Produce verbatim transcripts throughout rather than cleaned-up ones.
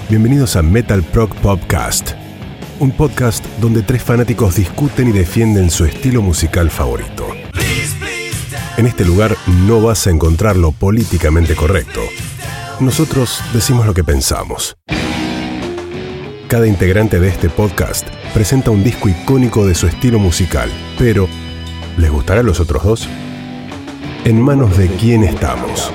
Bienvenidos a Metal Prog Podcast, un podcast donde tres fanáticos discuten y defienden su estilo musical favorito. En este lugar no vas a encontrar lo políticamente correcto. Nosotros decimos lo que pensamos. Cada integrante de este podcast presenta un disco icónico de su estilo musical, pero ¿les gustará a los otros dos? ¿En manos de quién estamos?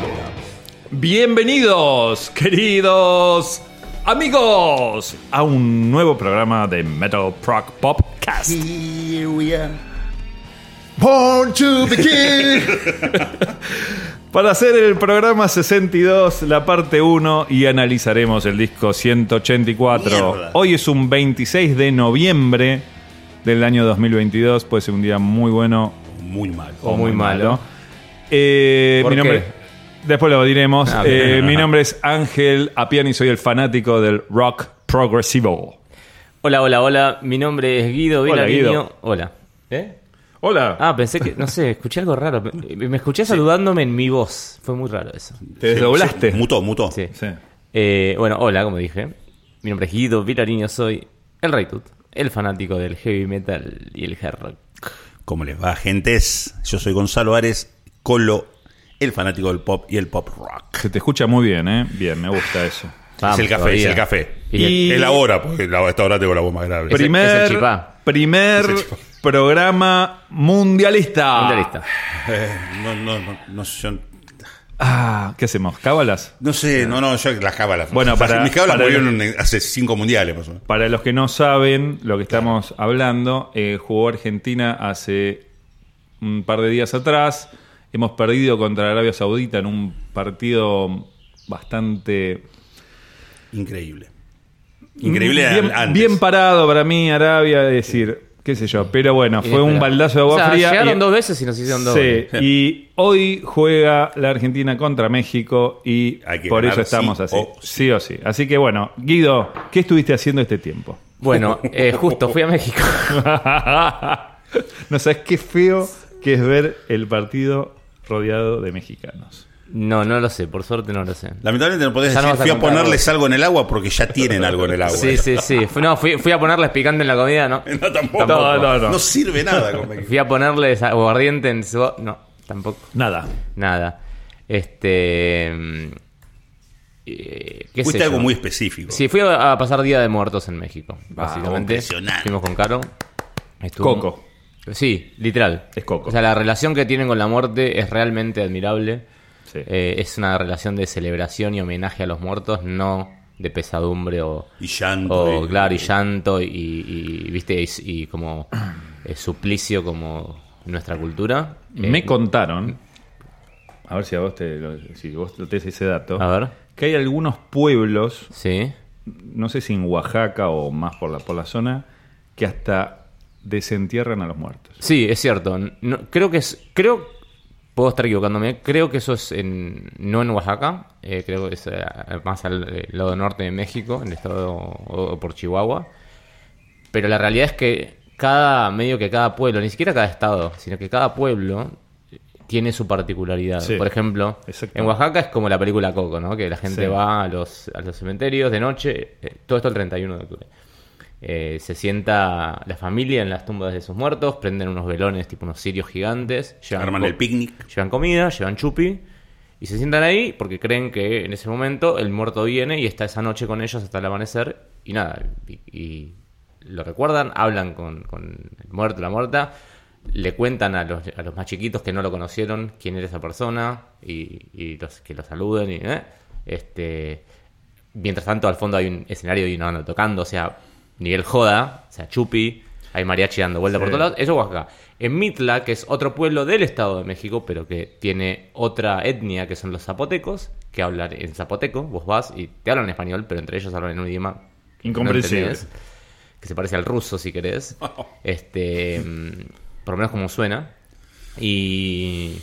Bienvenidos, queridos amigos, a un nuevo programa de Metal Prog Podcast. Here we are, born to be king. Para hacer el programa sesenta y dos, la parte uno, y analizaremos el disco ciento ochenta y cuatro. Mierda. Hoy es un veintiséis de noviembre del año dos mil veintidós. Puede ser un día muy bueno Muy mal. o muy malo. Eh, ¿Por mi nombre, qué? Después lo diremos. Ah, Eh, bien. mi nombre es Ángel Apiani y soy el fanático del rock progresivo. Hola, hola, hola. Mi nombre es Guido Hola, Vilariño. Guido. Hola. ¿Eh? Hola. Ah, pensé que, no sé, escuché algo raro. Me, me escuché saludándome en mi voz. Fue muy raro eso. ¿Te desdoblaste? Sí, mutó, mutó. Sí. Sí. Eh, bueno, hola, como dije. Mi nombre es Guido Vilariño. Soy el Rey Tut, el fanático del heavy metal y el hard rock. ¿Cómo les va, gentes? Yo soy Gonzalo Ares, Colo, el fanático del pop y el pop rock. Se te escucha muy bien, ¿eh? Bien, me gusta eso. Vamos, es el café, todavía. es el café. Y- Es la hora, porque a esta hora tengo la voz más grave. Ese- Primer, es el chipá. primer Es el chipá. programa mundialista. Mundialista. Eh, no, no, no, no, yo- Ah, ¿qué hacemos? ¿Cábalas? no sé, no, no, yo las cábalas. Bueno, para- mis cábalas para- murieron en- hace cinco mundiales, más o menos. Para los que no saben lo que estamos hablando, eh, jugó Argentina hace un par de días atrás. Hemos perdido contra Arabia Saudita en un partido bastante... Increíble. Increíble bien, antes. bien parado para mí, Arabia, es decir, qué sé yo. Pero bueno, fue un baldazo de agua O sea, fría. llegaron y- dos veces y nos hicieron dos. Sí, y hoy juega la Argentina contra México y Hay que por ganar eso estamos sí así. o sí. Sí o sí. Así que bueno, Guido, ¿qué estuviste haciendo este tiempo? Bueno, eh, justo fui a México. No sabes qué feo que es ver el partido rodeado de mexicanos. No, no lo sé, por suerte no lo sé. Lamentablemente no podés Ya no decir, vas a fui a contar ponerles vos. algo en el agua porque ya tienen algo en el agua. Sí, sí, sí. Fui, no, fui, fui a ponerles picante en la comida, ¿no? No, tampoco. No, no, no. No sirve nada con México. Fui a ponerles aguardiente en su... No, tampoco. Nada. Nada. Este... mm, eh, ¿Qué Fuiste sé algo yo? muy específico. Sí, fui a, a pasar Día de Muertos en México, básicamente. impresionante. Fuimos con Caro. Estuvo- Coco. Sí, literal. Es Coco. O sea, la relación que tienen con la muerte es realmente admirable. Sí. Eh, es una relación de celebración y homenaje a los muertos, no de pesadumbre o... Y llanto. O y- claro, y llanto y, y, viste y, y como eh, suplicio como nuestra cultura. Eh, Me contaron, a ver si a vos te, lo- si vos tenés ese dato, A ver, que hay algunos pueblos, sí. no sé si en Oaxaca o más por la, por la zona, que hasta desentierran a los muertos. Sí, es cierto. No, creo que es, creo, puedo estar equivocándome. Creo que eso es en, no en Oaxaca. eh, creo que es eh, más al eh, lado norte de México, en el estado o, o por Chihuahua. Pero la realidad es que cada medio que cada pueblo, ni siquiera cada estado, sino que cada pueblo tiene su particularidad. Sí, Por ejemplo, exacto. en Oaxaca es como la película Coco, ¿no? Que la gente Sí. va a los, a los cementerios de noche, eh, todo esto el treinta y uno de octubre. Eh, se sienta la familia en las tumbas de sus muertos, prenden unos velones tipo unos cirios gigantes, llevan Arman co- el picnic. llevan comida, llevan chupi y se sientan ahí porque creen que en ese momento el muerto viene y está esa noche con ellos hasta el amanecer y nada, y, y lo recuerdan, hablan con, con el muerto, la muerta, le cuentan a los, a los más chiquitos que no lo conocieron quién era esa persona y, y los que lo saluden y ¿eh? este mientras tanto al fondo hay un escenario y una banda tocando, o sea, nivel joda, o sea, chupi, hay mariachi dando vuelta Sí. por todos lados, eso es Oaxaca. En Mitla, que es otro pueblo del Estado de México, pero que tiene otra etnia, que son los zapotecos, que hablan en zapoteco, vos vas y te hablan en español, pero entre ellos hablan en un idioma que no Incomprensible. entendés, que se parece al ruso, si querés. Este, mm, por lo menos como suena. Y...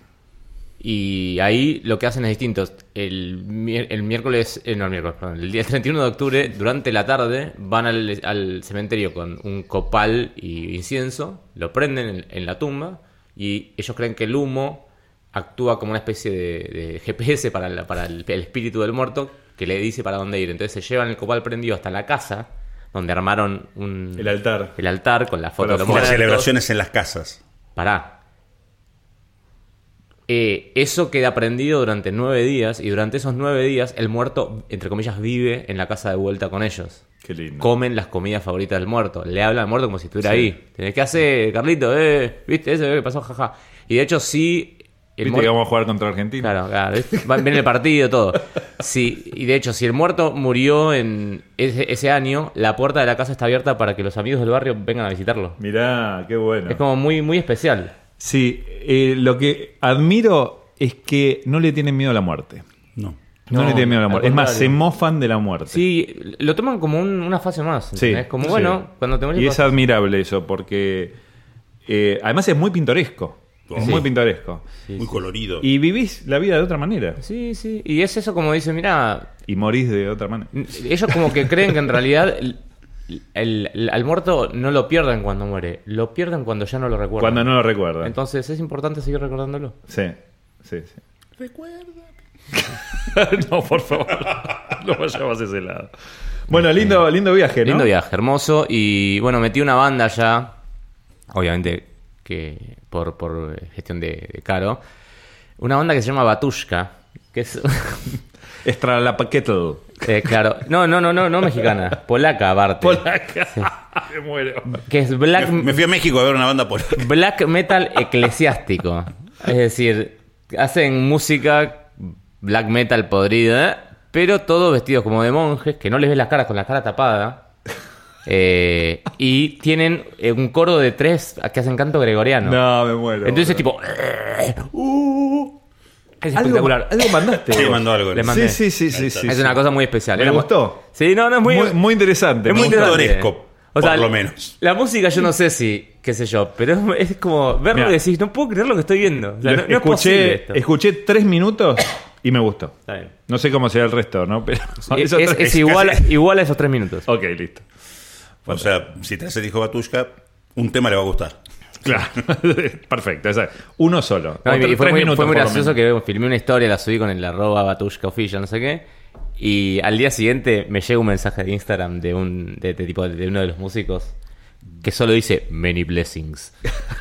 Y ahí lo que hacen es distinto. El, mier- el miércoles, eh, no el miércoles, perdón, el día treinta y uno de octubre, durante la tarde, van al, al cementerio con un copal y incienso, lo prenden en, en la tumba y ellos creen que el humo actúa como una especie de, de G P S para, la- para el, el espíritu del muerto que le dice para dónde ir. Entonces se llevan el copal prendido hasta la casa, donde armaron un, El altar. el altar con la foto Con de los Y las muertos. celebraciones en las casas. Pará. Eh, eso queda prendido durante nueve días y durante esos nueve días el muerto, entre comillas, vive en la casa de vuelta con ellos. Qué lindo. Comen las comidas favoritas del muerto. Le habla al muerto como si estuviera Sí. ahí. ¿Qué hace, Carlito? Eh, ¿Viste eso? ¿Qué pasó? Jaja. Y de hecho sí... El ¿Viste muerto... que vamos a jugar contra Argentina? Claro, claro. Va- Viene el partido, todo. Sí, y de hecho, si el muerto murió en ese, ese año, la puerta de la casa está abierta para que los amigos del barrio vengan a visitarlo. Mirá, qué bueno. Es como muy, muy especial. Sí, eh, lo que admiro es que no le tienen miedo a la muerte. No. No, No, le tienen miedo a la al muerte. Es más, contrario. se mofan de la muerte. Sí, lo toman como un- una fase más. Sí, ¿entendés? Como, sí. bueno, cuando te Y morís... es admirable eso, porque eh, además es muy pintoresco. Es Sí. muy pintoresco. Muy colorido. Y vivís la vida de otra manera. Sí, sí. Y es eso como dice, mira, Y morís de otra manera. ellos como que creen que en realidad el, el- el- al muerto no lo pierden cuando muere, lo pierden cuando ya no lo recuerdan. Cuando no lo recuerdan. Entonces es importante seguir recordándolo. Sí, sí, sí. Recuerda. No, por favor. No vayamos a ese lado. Bueno, lindo, lindo viaje, ¿no? Lindo viaje, hermoso. Y bueno, metí una banda ya, obviamente que por, por gestión de, de Caro, una banda que se llama Batushka, que es... Extra la paquetl. eh, claro, no, no, no, no, no mexicana, polaca aparte. Polaca. Me muero. Que es black, Me, me fui a México a ver una banda por... black metal eclesiástico. Es decir, hacen música black metal podrida, pero todos vestidos como de monjes, que no les ves las caras con la cara tapada. Eh, y tienen eh, un coro de tres que hacen canto gregoriano. No, me muero. Entonces, tipo. Uh, es espectacular. Algo, algo mandaste. Sí, vos. mandó algo. Le mandé. Sí, sí, sí, sí, sí, es sí. una cosa muy especial. Me Era- gustó. Sí, no, no es muy. Muy, muy interesante. es muy Me gustó. interesante. pintoresco, O sea, por lo menos. La música yo no sé si, qué sé yo, pero es, es como verlo Mirá. y decís, no puedo creer lo que estoy viendo. O sea, Lo- no, no es posible escuché, esto. escuché tres minutos y me gustó. Está bien. No sé cómo será el resto, ¿no? Pero Es, esos es- tres- es igual, igual a esos tres minutos. Ok, listo. O sea, si te hace dijo Batushka, un tema le va a gustar. Claro. Perfecto. esa- Uno solo. No, O y tre- fue tres muy, minutos, fue muy por lo gracioso menos. que filmé una historia, la subí con el arroba batushka official, no sé qué. Y al día siguiente me llega un mensaje de Instagram de un de, de tipo de uno de los músicos que solo dice many blessings.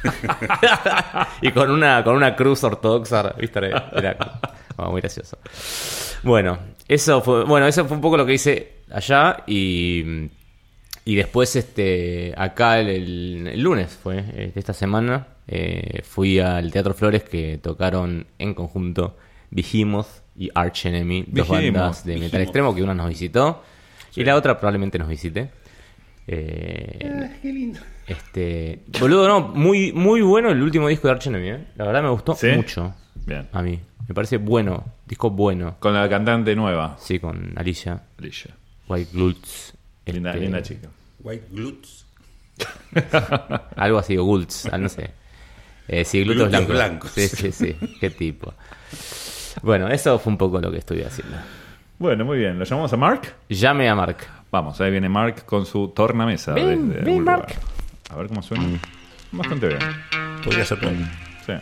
Y con una con una cruz ortodoxa, ¿viste? Era, era oh, muy gracioso. Bueno, eso fue bueno, eso fue un poco lo que hice allá y y después este acá el, el- el lunes fue eh, de esta semana eh, fui al Teatro Flores que tocaron en conjunto Behemoth y Arch Enemy, dos Behemoth, bandas de metal Behemoth. extremo, que una nos visitó y la otra probablemente nos visite. Eh, qué lindo. este, boludo, no, muy muy bueno el último disco de Arch Enemy, ¿eh? La verdad me gustó ¿Sí? mucho Bien. a mí. Me parece bueno, disco bueno. Con la cantante nueva. Sí, con Alicia Alicia. White Glutz. Linda, este, linda chica. White glutes. Algo así, o Gultz, ah, no sé. Eh, sí, glúteos Glúteos blancos. blancos. Sí, sí, sí. Qué tipo. Bueno, eso fue un poco lo que estuve haciendo. Bueno, muy bien. ¿Lo llamamos a Mark? Llame a Mark. Vamos, ahí viene Mark con su tornamesa. Ven, desde ven, algún Mark. lugar. A ver cómo suena. Bastante bien. Podría ser todo. Sí.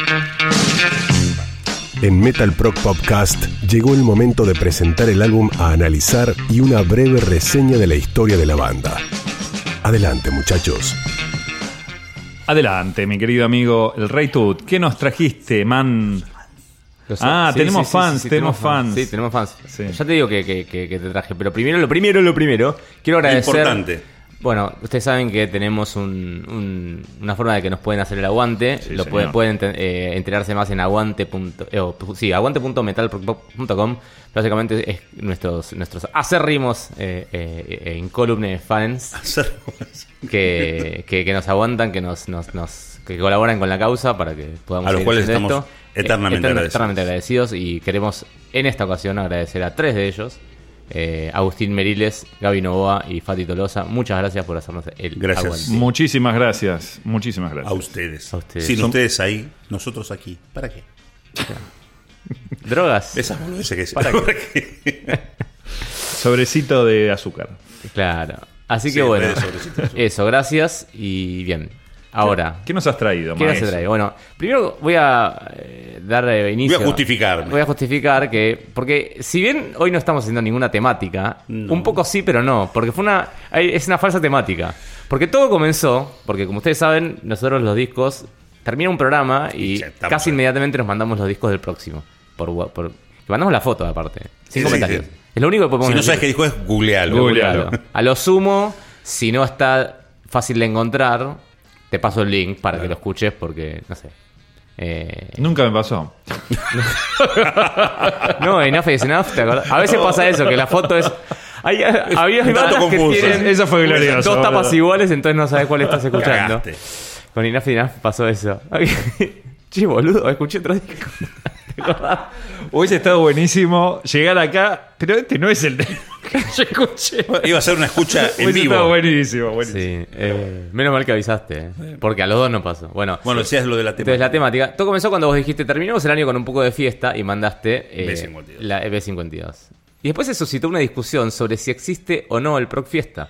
En Metal Prog Podcast llegó el momento de presentar el álbum a analizar y una breve reseña de la historia de la banda. Adelante, muchachos. Adelante, mi querido amigo el Rey Tut. ¿Qué nos trajiste, man? Lo sé. Ah, tenemos fans, tenemos fans. Sí, tenemos fans. Sí. Ya te digo que, que- que- que te traje. Pero primero, lo primero, lo primero. Quiero agradecer. Importante. Bueno, ustedes saben que tenemos un- un- una forma de que nos pueden hacer el aguante. Sí, Lo señor. pueden, pueden ente- eh, enterarse más en aguante. punto- eh, o, sí, aguante punto metal punto com. Básicamente es nuestros nuestros acérrimos eh, eh, eh, incólumes fans que, que, que nos aguantan, que nos, nos, nos que colaboran con la causa para que podamos A los seguir cuales haciendo estamos esto. eternamente Eh, etern- agradecidos. eternamente agradecidos y queremos en esta ocasión agradecer a tres de ellos. Eh, Agustín Meriles, Gaby Novoa y Fati Tolosa. Muchas gracias por hacernos el Gracias. aguante. Muchísimas gracias. Muchísimas A gracias. ustedes. A ustedes. Sin Son- ustedes ahí, nosotros aquí. ¿Para qué? Drogas. Esas boludeces que se- ¿Para ¿Para qué? Sobrecito de azúcar. Claro. Así Sí, que bueno. en vez de sobrecitos. Eso, gracias y bien. Ahora. ¿Qué nos has traído, ¿Qué nos maestro? has traído? Bueno, primero voy a eh, dar eh, inicio. Voy a justificarme. Voy a justificar que. Porque si bien hoy no estamos haciendo ninguna temática, No. un poco sí, pero no. Porque fue una. hay- Es una falsa temática. Porque todo comenzó. Porque como ustedes saben, nosotros los discos. Termina un programa y Ya estamos casi ahí. inmediatamente nos mandamos los discos del próximo. Por, wa- por, mandamos la foto aparte. Sin Sí, comentarios. sí. Es lo único que podemos Si no decir. sabes qué dijo es googlealo. Googlealo. A lo sumo, si no está fácil de encontrar, te paso el link para que lo escuches porque, no sé. Eh, Nunca me pasó. no, Enough is Enough, ¿te acordás? A veces pasa eso, que la foto es... Hay, había Un dato bandas que confuso. tienen Eso fue glorioso, dos tapas boludo. iguales, entonces no sabes cuál estás escuchando. Cagaste. Con Enough is Enough pasó eso. Che, boludo, escuché otro disco. ¿Te acordás? Hubiese estado buenísimo llegar acá, pero este no es el de que yo escuché. Iba a ser una escucha en Hubiese estado vivo. buenísimo, buenísimo. Sí, eh, menos mal que avisaste, eh, porque a los dos no pasó. Bueno, Bueno, decías lo de la entonces la temática. Todo comenzó cuando vos dijiste, terminamos el año con un poco de fiesta y mandaste eh, B cincuenta y dos. la B cincuenta y dos. Y después se suscitó una discusión sobre si existe o no el Proc Fiesta.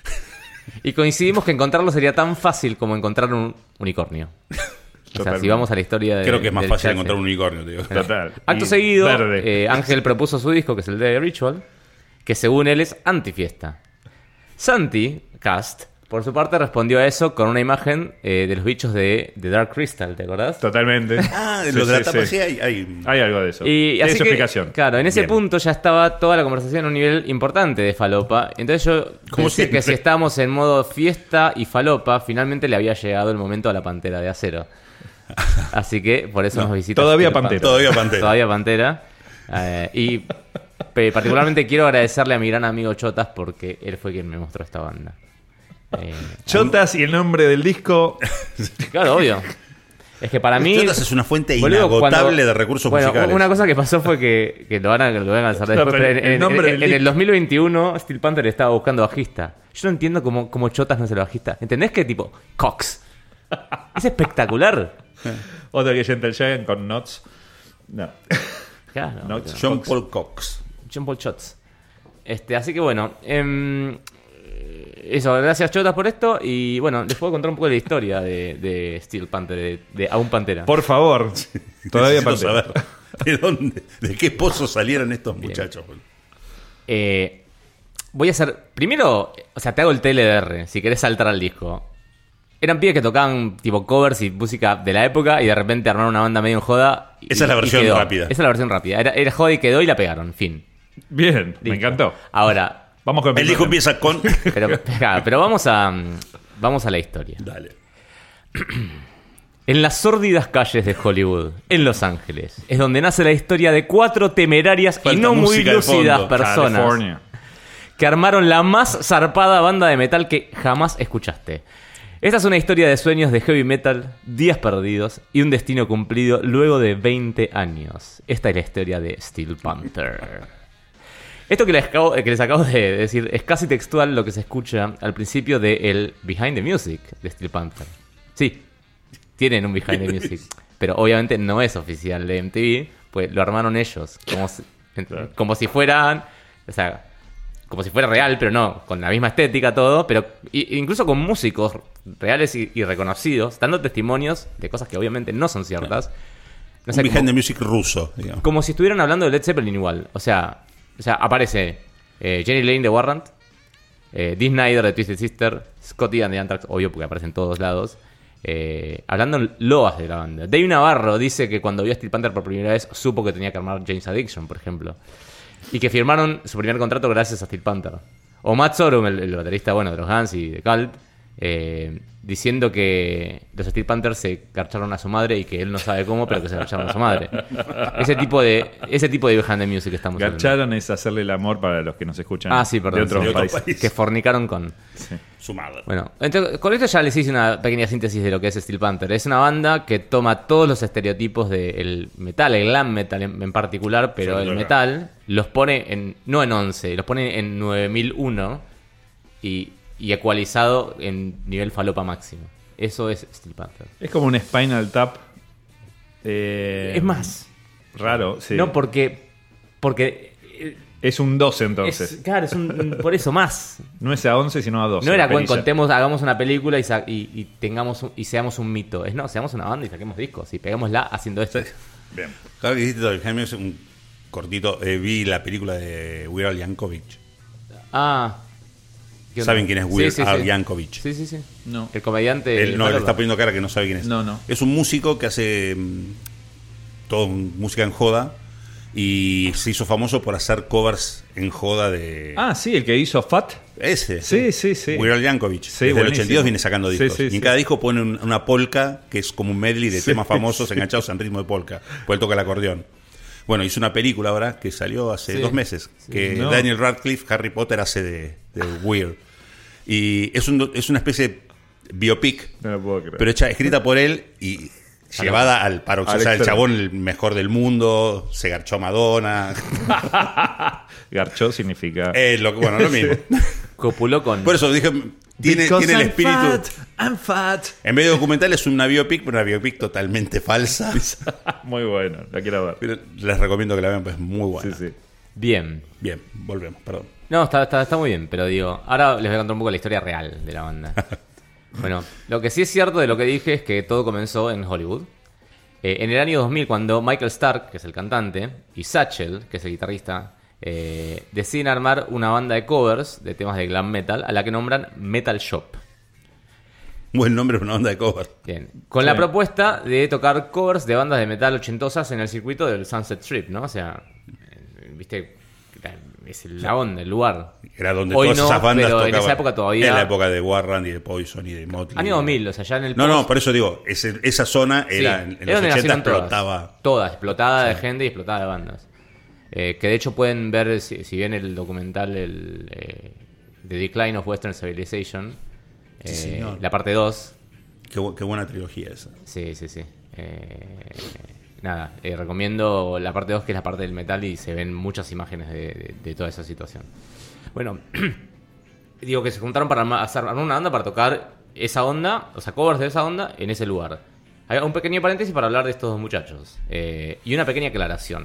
Y coincidimos que encontrarlo sería tan fácil como encontrar un unicornio. O sea, Totalmente. si vamos a la historia de... Creo que es más del fácil chat, encontrar un unicornio, te digo. Total. Acto Y seguido, verde. eh, Ángel propuso su disco, que es el de Ritual, que según él es antifiesta. Santi, Cast, por su parte respondió a eso con una imagen eh, de los bichos de, de Dark Crystal, ¿te acordás? Totalmente. Ah, Sí, lo de la sí, tapa sí. sí hay... hay- Hay algo de eso. Y Tiene así su que, explicación. claro, en ese Bien. punto ya estaba toda la conversación a un nivel importante de falopa. Entonces yo Como pensé siempre. que si estábamos en modo fiesta y falopa, finalmente le había llegado el momento a la Pantera de Acero. Así que por eso nos visita. todavía Steel Pantera. Todavía Pantera. Todavía Pantera. Eh, y pe- particularmente quiero agradecerle a mi gran amigo Chotas porque él fue quien me mostró esta banda. Eh, Chotas y el nombre del disco. claro, obvio. Es que para mí... Chotas es una fuente Boludo, inagotable cuando- de recursos bueno, musicales. una cosa que pasó fue que, que lo van a, que lo van a lanzar No, después. pero pero en, el en- nombre en- del en el disco. dos mil veintiuno, Steel Panther estaba buscando bajista. Yo no entiendo cómo, cómo Chotas no es el bajista. ¿Entendés que tipo Cox? Es espectacular. Otra que Gentle Giant con Knots. No. Claro. No, boludo. John Paul Cox. John Paul Shots. Este, así que bueno, em, eso, gracias Chotas por esto. Y bueno, les puedo contar un poco de la historia de, de Steel Panther, de, de Aún Pantera. Por favor. Todavía Necesito Pantera. saber de dónde, de qué pozo salieron estos muchachos. boludo. Eh, voy a hacer. Primero, o sea, te hago el T L D R, si querés saltar al disco. Eran pibes que tocaban tipo covers y música de la época y de repente armaron una banda medio en joda. y- Esa es la y versión quedó. rápida. Esa es la versión rápida. Era, era joda y quedó y la pegaron, fin. Bien, me Listo. encantó. Ahora, Vamos con El disco empieza con... pero, claro, pero vamos a. Vamos a la historia. Dale. En las sórdidas calles de Hollywood, en Los Ángeles, es donde nace la historia de cuatro temerarias y Falta no muy música de lúcidas fondo. personas California. que armaron la más zarpada banda de metal que jamás escuchaste. Esta es una historia de sueños de heavy metal, días perdidos y un destino cumplido luego de veinte años. Esta es la historia de Steel Panther. Esto que les acabo, que les acabo de decir es casi textual lo que se escucha al principio de el Behind the Music de Steel Panther. Sí, tienen un Behind the Music, pero obviamente no es oficial de M T V, pues lo armaron ellos, como si, como si fueran, o sea, como si fuera real, pero no, con la misma estética todo, pero i- incluso con músicos reales y, y reconocidos, dando testimonios de cosas que obviamente no son ciertas. No sé, un como- behind the music ruso, digamos. como si estuvieran hablando de Led Zeppelin igual. O sea, o sea aparece eh, Jenny Lane de Warrant, eh, Dee Snider de Twisted Sister, Scott Ian de Anthrax, obvio porque aparece en todos lados, eh, hablando en loas de la banda. Dave Navarro dice que cuando vio a Steel Panther por primera vez supo que tenía que armar James Addiction, por ejemplo. Y que firmaron su primer contrato gracias a Steel Panther. O Matt Sorum, el, el baterista bueno de los Guns y de Cult, eh, diciendo que los Steel Panthers se garcharon a su madre y que él no sabe cómo, pero que se garcharon a su madre. Ese tipo de ese tipo de behind the music estamos hablando. Garcharon es hacerle el amor para los que nos escuchan Ah, sí, perdón. de otros sí. de otro países. país. Que fornicaron con... Su madre. Bueno, entonces, con esto ya les hice una pequeña síntesis de lo que es Steel Panther. Es una banda que toma todos los estereotipos del metal, el glam metal en, en particular, pero Sobre el todo metal los pone en no en once, los pone en nueve mil uno y, y ecualizado en nivel falopa máximo. Eso es Steel Panther. Es como un Spinal Tap. eh, es más, Raro, sí. no porque, porque eh, Es un doce entonces. Es, claro, es un, por eso más. No es a once, sino a doce. No era la bueno, perilla. contemos, hagamos una película y, sa- y, y tengamos un- y seamos un mito. Es no, seamos una banda y saquemos discos y peguémosla haciendo esto. Bien. Claro que hiciste todo el Jaime, es un cortito. Eh, vi la película de Weird Al Yankovic. Ah. ¿Qué onda? ¿Saben quién es Weird Sí, sí, Al sí. Yankovic? Sí, sí, sí. No. El comediante. Él no, le Bárbaro. está poniendo cara que no sabe quién es. No, no. Es un músico que hace mm, todo un- música en joda y se hizo famoso por hacer covers en joda de... Ah, sí, el que hizo Fat. Ese. Sí, sí, sí. Weird Al Yankovic. Sí, Desde el buenísimo. ochenta y dos viene sacando Sí, discos. sí, y en sí. cada disco pone un- una polka que es como un medley de Sí, temas famosos sí. enganchados en ritmo de polka. Pues él toca el acordeón. Bueno, hizo una película ahora que salió hace Sí. dos meses. Que No. Daniel Radcliffe, Harry Potter, hace de, de Weird. Y es, un, es una especie de biopic, No lo puedo creer. pero hecha, escrita por él y llevada al paroxismo. Al O sea, el extremo. chabón el mejor del mundo, se garchó a Madonna. Garchó significa. Eh, lo, bueno, lo mismo. Copuló con. Por eso dije, tiene, Because tiene el I'm espíritu. fat, I'm fat. En vez de documental es una biopic, pero una biopic totalmente falsa. Muy bueno, la quiero ver. Pero les recomiendo que la vean, pues es muy buena. Sí, sí. Bien. Bien, volvemos, perdón. No, está, está, está muy bien, pero digo, ahora les voy a contar un poco la historia real de la banda. Bueno, lo que sí es cierto de lo que dije es que todo comenzó en Hollywood. Eh, en el año dos mil, cuando Michael Stark, que es el cantante, y Satchel, que es el guitarrista, eh, deciden armar una banda de covers de temas de glam metal, a la que nombran Metal Shop. Buen nombre para una banda de cover. Bien. Con Sí. la propuesta de tocar covers de bandas de metal ochentosas en el circuito del Sunset Strip, ¿no? O sea, eh, viste, es la onda, el lugar. Era donde Hoy todas no, esas bandas pero en tocaban. esa época todavía- En la época de Warrant y de Poison y de Motley. Año dos mil, o sea, ya en el No, no, post- por eso digo, ese- esa zona Sí, era en, en era los donde ochenta nacieron todas. explotaba. Todas, explotada de gente y explotada de bandas. Eh, que de hecho pueden ver, si, si ven el documental el, eh, The Decline of Western Civilization, eh, Sí, señor. la parte dos. Qué, bu- qué buena trilogía esa. Sí, sí, sí. Eh, nada, eh, recomiendo la parte dos, que es la parte del metal, y se ven muchas imágenes de, de- de toda esa situación. Bueno, digo que se juntaron para arma- hacer armar una banda para tocar esa onda, o sea, covers de esa onda en ese lugar. Hay un pequeño paréntesis para hablar de estos dos muchachos. Eh, y una pequeña aclaración.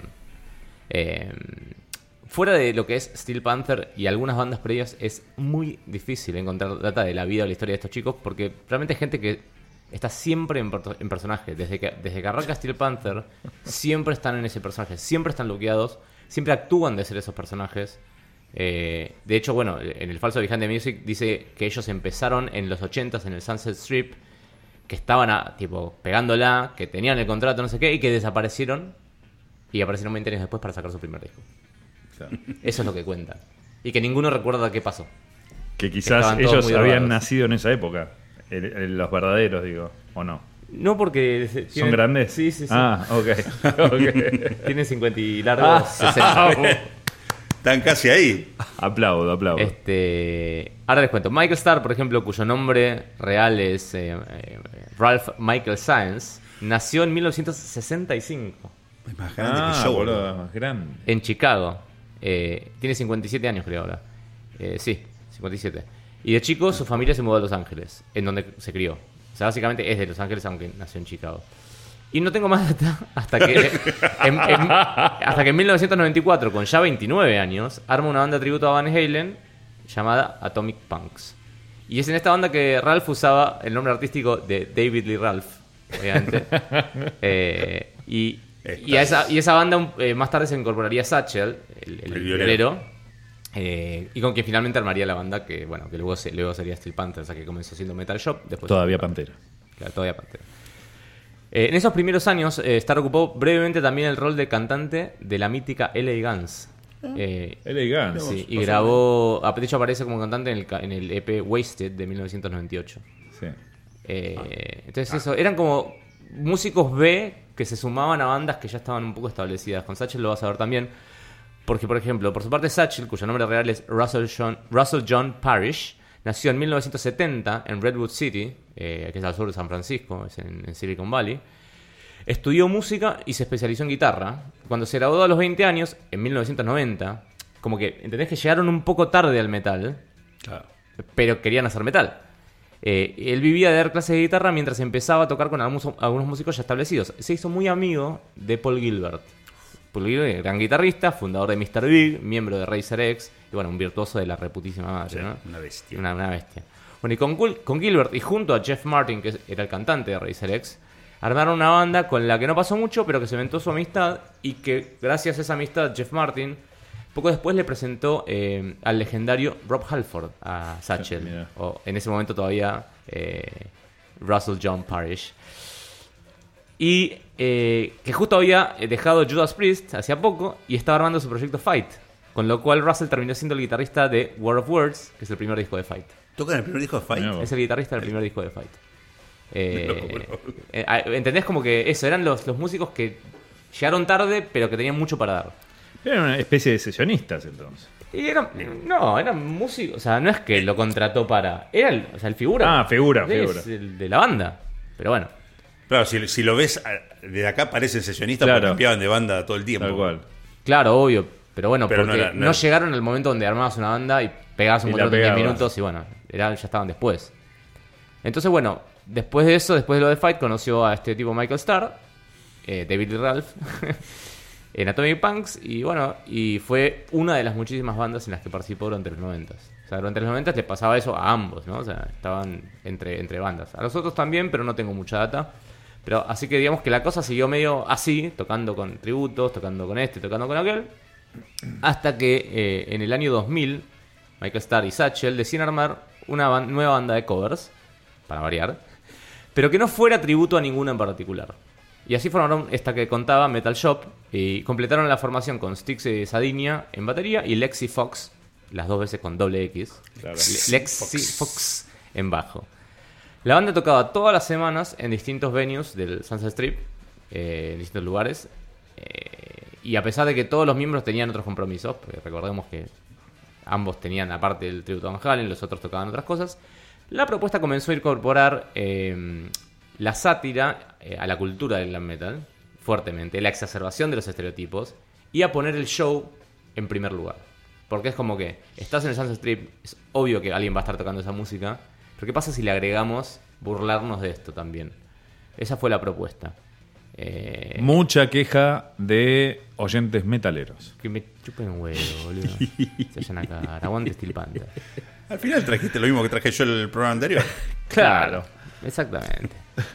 Eh, fuera de lo que es Steel Panther y algunas bandas previas, es muy difícil encontrar data de la vida o la historia de estos chicos, porque realmente hay gente que está siempre en, per- en personaje. Desde que, desde que arranca Steel Panther, siempre están en ese personaje, siempre están bloqueados, siempre actúan de ser esos personajes. Eh, de hecho, bueno, en el falso Behind the Music dice que ellos empezaron en los ochentas en el Sunset Strip, que estaban a, tipo pegándola, que tenían el contrato, no sé qué, y que desaparecieron y aparecieron veinte años después para sacar su primer disco. Eso es lo que cuentan. Y que ninguno recuerda qué pasó. Que quizás Estaban todos ellos muy habían drogados. nacido en esa época. El- el- los verdaderos, digo. ¿O no? No porque... ¿Son tienen- grandes? Sí, sí, sí. Ah, ok. Ok. Tienen cincuenta y largos, sesenta. Están casi ahí. Aplaudo, aplaudo. Este, ahora les cuento. Michael Starr, por ejemplo, cuyo nombre real es eh, eh, Ralph Michael Sáenz, nació en mil novecientos sesenta y cinco Es más grande Ah, que yo, boludo, boludo. más grande. en Chicago. Eh, tiene cincuenta y siete años, creo ahora. Eh, sí, cincuenta y siete. Y de chico su familia se mudó a Los Ángeles, en donde se crió. O sea, básicamente es de Los Ángeles, aunque nació en Chicago. Y no tengo más data hasta que en, en- hasta que en mil novecientos noventa y cuatro, con ya veintinueve años, arma una banda tributo a Van Halen llamada Atomic Punks. Y es en esta banda que Ralph usaba el nombre artístico de David Lee Ralph, obviamente. Eh, y, y, a esa, y esa banda eh, más tarde se incorporaría Satchel, el, el, El violero. violero, eh, y con quien finalmente armaría la banda que, bueno, que luego, se- luego sería Steel Panther, o sea que comenzó siendo Metal Shop, después Todavía Pantera. Claro, todavía Pantera. Eh, en esos primeros años, eh, Starr ocupó brevemente también el rol de cantante de la mítica L A Guns. Eh, Elegante. sí, y grabó, ah, de hecho aparece como cantante en el, ca- en el E P Wasted de mil novecientos noventa y ocho. Sí. Eh, entonces eso, eran como músicos B que se sumaban a bandas que ya estaban un poco establecidas. Con Satchel lo vas a ver también. Porque, por ejemplo, por su parte Satchel, cuyo nombre real es Russell John, Russell John Parrish, nació en mil novecientos setenta en Redwood City, eh, que es al sur de San Francisco, es en, en Silicon Valley. Estudió música y se especializó en guitarra. Cuando se graduó a los veinte años, en mil novecientos noventa, como que, ¿entendés? Que llegaron un poco tarde al metal, Claro. pero querían hacer metal. Eh, él vivía de dar clases de guitarra mientras empezaba a tocar con algunos, algunos músicos ya establecidos. Se hizo muy amigo de Paul Gilbert. Paul Gilbert, gran guitarrista, fundador de mister Big, miembro de Razer X, y bueno, un virtuoso de la reputísima madre, Sí, ¿no? una bestia. Una, una bestia. Bueno, y con, Gul- con Gilbert y junto a Jeff Martin, que era el cantante de Razer X, armaron una banda con la que no pasó mucho, pero que cementó su amistad, y que gracias a esa amistad, Jeff Martin poco después le presentó eh, al legendario Rob Halford a Satchel, Mira. o en ese momento todavía eh, Russell John Parrish. Y eh, que justo había dejado Judas Priest hacía poco y estaba armando su proyecto Fight, con lo cual Russell terminó siendo el guitarrista de War of Words, que es el primer disco de Fight. ¿Tocan el primer disco de Fight? Mirá vos. Es el guitarrista del primer disco de Fight. Eh, eh, ¿Entendés? Como que eso, eran los, los músicos que llegaron tarde, pero que tenían mucho para dar. Eran una especie de sesionistas entonces. Y eran, no, eran músicos, o sea, no es que lo contrató para... Era el, o sea, el figura. Ah, figura, Es figura. el de la banda. Pero bueno, Claro, si, si lo ves a- de acá parecen sesionistas Claro. porque cambiaban de banda todo el tiempo. Tal cual. claro, obvio. Pero bueno, Pero no porque no, era- no era- llegaron al momento donde armabas una banda y pegabas un Y la contrato en diez pegabas. minutos y bueno, era, ya estaban después. Entonces, bueno, después de eso, después de lo de Fight, conoció a este tipo Michael Starr, eh, David Lee Ralph, en Atomic Punks, y bueno, y fue una de las muchísimas bandas en las que participó durante los noventas. O sea, durante los noventas le pasaba eso a ambos, ¿no? O sea, estaban entre, entre bandas. A los otros también, pero no tengo mucha data. Pero así que digamos que la cosa siguió medio así, tocando con tributos, tocando con este, tocando con aquel. Hasta que eh, en el año dos mil, Michael Starr y Satchel deciden armar una ban- nueva banda de covers, para variar, pero que no fuera tributo a ninguna en particular. Y así formaron esta que contaba, Metal Shop, y completaron la formación con Styx eh, Sardinia en batería y Lexi Fox, las dos veces con doble X, Claro. Le- Lexi Fox en bajo. La banda tocaba todas las semanas en distintos venues del Sunset Strip, eh, en distintos lugares, eh, y a pesar de que todos los miembros tenían otros compromisos, porque recordemos que ambos tenían, aparte del tributo a Van Halen, los otros tocaban otras cosas, la propuesta comenzó a incorporar eh, la sátira eh, a la cultura del glam metal, fuertemente, la exacerbación de los estereotipos, y a poner el show en primer lugar. Porque es como que estás en el Sunset Strip, es obvio que alguien va a estar tocando esa música, pero ¿qué pasa si le agregamos burlarnos de esto también? Esa fue la propuesta. Eh, Mucha queja de oyentes metaleros. que me chupen un huevo, boludo. Se vayan a cagar. Aguante Steel Panther. Al final trajiste lo mismo que traje yo en el programa anterior. Claro, exactamente.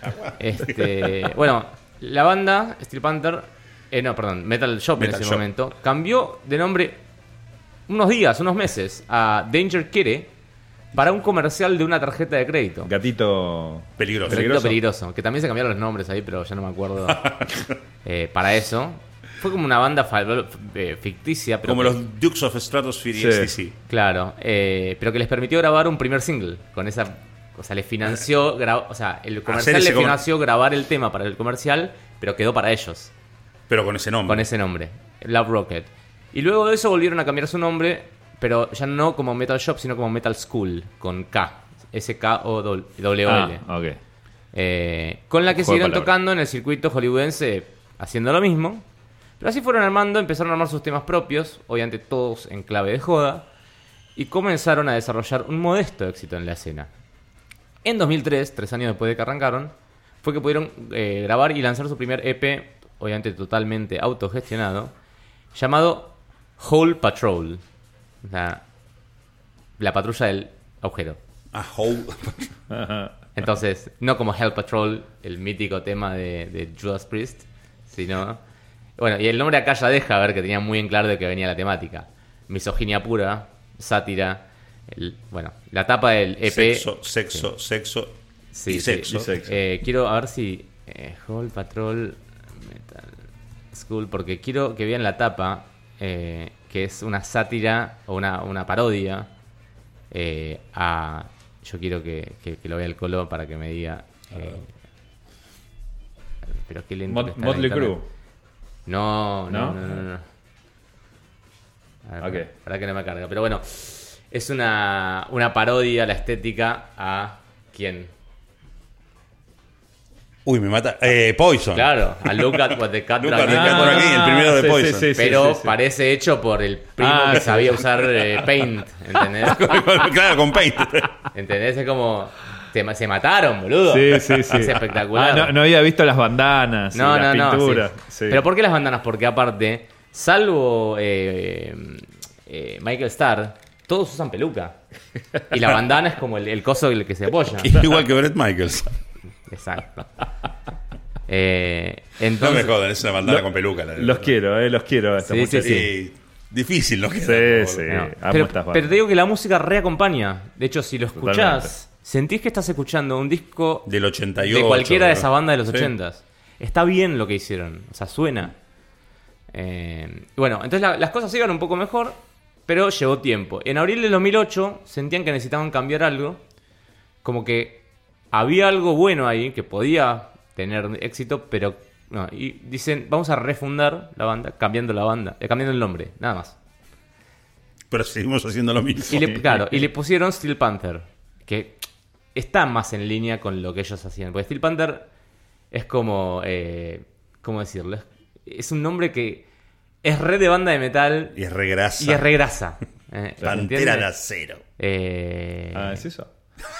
Este, bueno, la banda Steel Panther, eh, no, perdón, Metal Shop Metal en ese Shop. momento, cambió de nombre unos días, unos meses, a Danger Kere para un comercial de una tarjeta de crédito. Gatito Peligroso. Peligroso. peligroso. peligroso, que también se cambiaron los nombres ahí, pero ya no me acuerdo. eh, para eso. Fue como una banda fa- eh, ficticia, pero Como que- los Dukes of Stratosphere y Sí. S T C. Claro, eh, pero que les permitió grabar un primer single con esa, o sea, les financió, gra- o sea, el comercial ese les comer- financió grabar el tema para el comercial, pero quedó para ellos, Pero con ese nombre. con ese nombre, Love Rocket. Y luego de eso volvieron a cambiar su nombre, pero ya no como Metal Shop, sino como Metal School, con K, S K O W L. Ah, ok. Eh, con la que Juego de siguieron palabras. tocando en el circuito hollywoodense haciendo lo mismo. Pero así fueron armando, empezaron a armar sus temas propios, obviamente todos en clave de joda, y comenzaron a desarrollar un modesto éxito en la escena. En dos mil tres, tres años después de que arrancaron, fue que pudieron eh, grabar y lanzar su primer E P, obviamente totalmente autogestionado, llamado Hole Patrol, la, la patrulla del agujero. Ah, Hole. Entonces, no como Hell Patrol, el mítico tema de, de Judas Priest, sino... Bueno, y el nombre acá ya deja ver que tenía muy en claro de que venía la temática. Misoginia pura, sátira, el- bueno, la tapa del E P... Sexo, sexo, sexo Sí, y sí, sexo. y sexo. Eh, quiero a ver si... Eh, Hall Patrol Metal School, porque quiero que vean la tapa, eh, que es una sátira o una, una parodia eh, a... Yo quiero que, que- que lo vea el Colo para que me diga... eh, pero qué lento que Mot- está en Motley internet. Crue. No, no, ¿No? no, no. no. A ver, Ok. para, para que no me carga. Pero bueno, es una, una parodia, la estética, a... ¿Quién? Uy, me mata. Eh, Poison. Claro, a Look at What the Cat Look at the Dragged Cat Me. Dragged Me, el primero de sí, Poison. sí, sí, Pero sí, sí. parece hecho por el primo Ah, que sí. sabía usar eh, Paint, ¿entendés? Claro, con Paint. ¿Entendés? Es como... Se, se mataron, boludo. Sí, sí, sí. Es espectacular. Ah, no, no había visto las bandanas, No, y las no, no, pinturas. sí. Sí. Pero ¿por qué las bandanas? Porque aparte, salvo eh, eh, Michael Starr, todos usan peluca. Y la bandana es como el, el coso del que se apoya. Igual que Bret Michaels. Exacto. Eh, No entonces, me jodan, es una bandana Lo- con peluca. La Los quiero, eh, los quiero. a esta Sí, muchacha. sí, Sí, difícil, ¿no? Sí, Queda, sí. no. amo pero, estas bandas. pero te digo que la música reacompaña. De hecho, si lo escuchás, Totalmente. sentís que estás escuchando un disco Del ochenta y ocho. de cualquiera de creo. esas bandas de los Sí. ochentas. Está bien lo que hicieron. O sea, suena. Eh, bueno, entonces la- las cosas iban un poco mejor, pero llevó tiempo. En abril del dos mil ocho sentían que necesitaban cambiar algo. Como que había algo bueno ahí que podía tener éxito, pero no. Y dicen, vamos a refundar la banda, cambiando la banda, eh, cambiando el nombre, nada más. Pero seguimos haciendo lo mismo. Y le, claro, y le pusieron Steel Panther, que está más en línea con lo que ellos hacían. Porque Steel Panther es como, eh, ¿cómo decirlo? Es, es un nombre que es re de banda de metal Y es regrasa. y es re grasa. Eh, Pantera ¿entiendes? de acero. Eh, Ah, ¿es eso?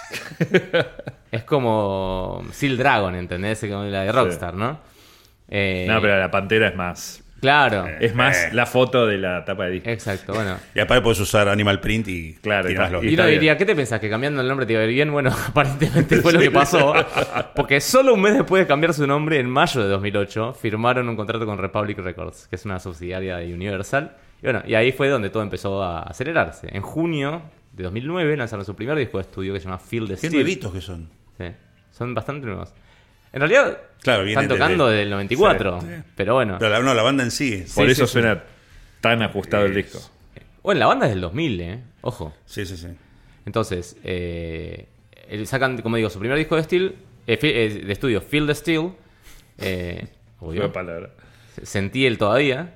es como Steel Dragon, ¿entendés? Como la de Rockstar, ¿no? Eh, No, pero la pantera es más. Claro, Es más Eh. la foto de la tapa de disco. exacto, bueno. Y aparte puedes usar Animal Print y. Claro, tiene y más está- lógica. Y está uno bien. diría, ¿qué te pensás? ¿Que cambiando el nombre te iba a ir bien? Bueno, aparentemente fue lo que pasó. Porque solo un mes después de cambiar su nombre, en mayo de dos mil ocho, firmaron un contrato con Republic Records, que es una subsidiaria de Universal. Y bueno, y ahí fue donde todo empezó a acelerarse. En junio de dos mil nueve lanzaron su primer disco de estudio que se llama Feel the Qué Steel. nuevitos que son. Sí, son bastante nuevos. En realidad, Claro, vienen están tocando desde- desde el noventa y cuatro. Sí, sí. Pero bueno. Pero la, no, la banda en sí. Por sí, eso sí. suena tan ajustado el Es- disco. Bueno, la banda es del dos mil, ¿eh? Ojo. Sí, sí, sí. Entonces, eh, el- sacan, como digo, su primer disco de Steel, eh, fi- eh, de estudio, Feel the Steel. Eh, obvio. Fue palabra. Sentí el todavía.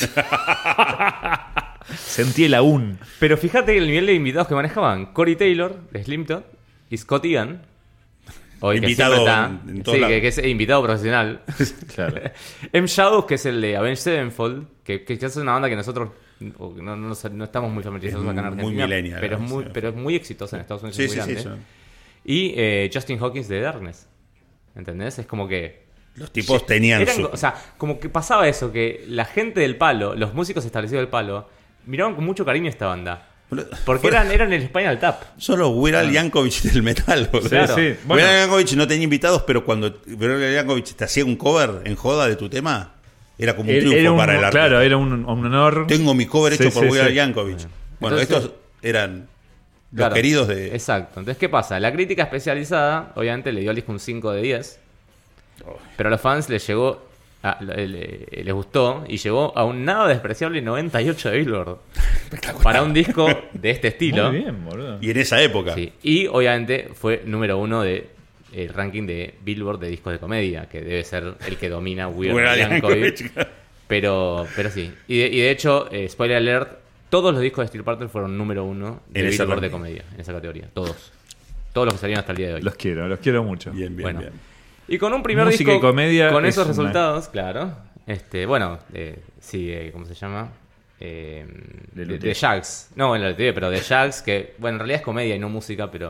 Sentí el aún. Pero fíjate el nivel de invitados que manejaban. Corey Taylor, de Slim Tot, y Scott Ian. Hoy que Invitado siempre está. en- en todos sí, lados. que, que es invitado profesional. Claro. M. Shadows, que es el de Avenged Sevenfold, que, que ya es una banda que nosotros no, no, no, no estamos muy familiarizados Es acá en muy Argentina. millennial, pero, es ¿no? muy, Sí. pero es muy exitosa en Estados Unidos. Sí, es muy sí, sí. grande. son- Y eh, Justin Hawkins de Darkness. ¿Entendés? Es como que. Los tipos tenían Eran- su. O sea, como que pasaba eso, que la gente del palo, los músicos establecidos del palo, miraban con mucho cariño esta banda. Porque Fue- eran, eran el Spinal Tap. Solo Weird Al Yankovic del metal, boludo. Claro. Sí, sí. Bueno, Weird Al Yankovic no tenía invitados, pero cuando Weird Al Yankovic te hacía un cover en joda de tu tema, era como un era triunfo un- para el arte. claro, era un, un honor. Tengo mi cover hecho Sí, por sí, Weird Al sí. Yankovic. Bueno, Entonces- estos eran los Claro, queridos de. Exacto. Entonces, ¿qué pasa? La crítica especializada, obviamente, le dio al disco un cinco de diez. Pero a los fans les llegó. a- le- le- les gustó y llegó a un nada despreciable noventa y ocho de Billboard. Para un disco de este estilo. Muy bien, boludo. Y en esa época. Sí. Y obviamente fue número uno de el ranking de Billboard de discos de comedia, que debe ser el que domina Weird Weird Al Al Yankovic. Yankovic. Pero, pero sí. Y de, y de hecho, eh, spoiler alert, todos los discos de Steel Panther fueron número uno de En esa Billboard de ranking. comedia, en esa categoría. Todos. Todos los que salieron hasta el día de hoy. Los quiero, los quiero mucho. Bien, bien, Bueno. bien. Y con un primer Música disco y comedia con es esos una- resultados, claro. Este, bueno, eh, sí, eh, ¿cómo se llama? Eh, De de, L T. de Jags. No, en la L T V, pero de Jags, que bueno, en realidad es comedia y no música, pero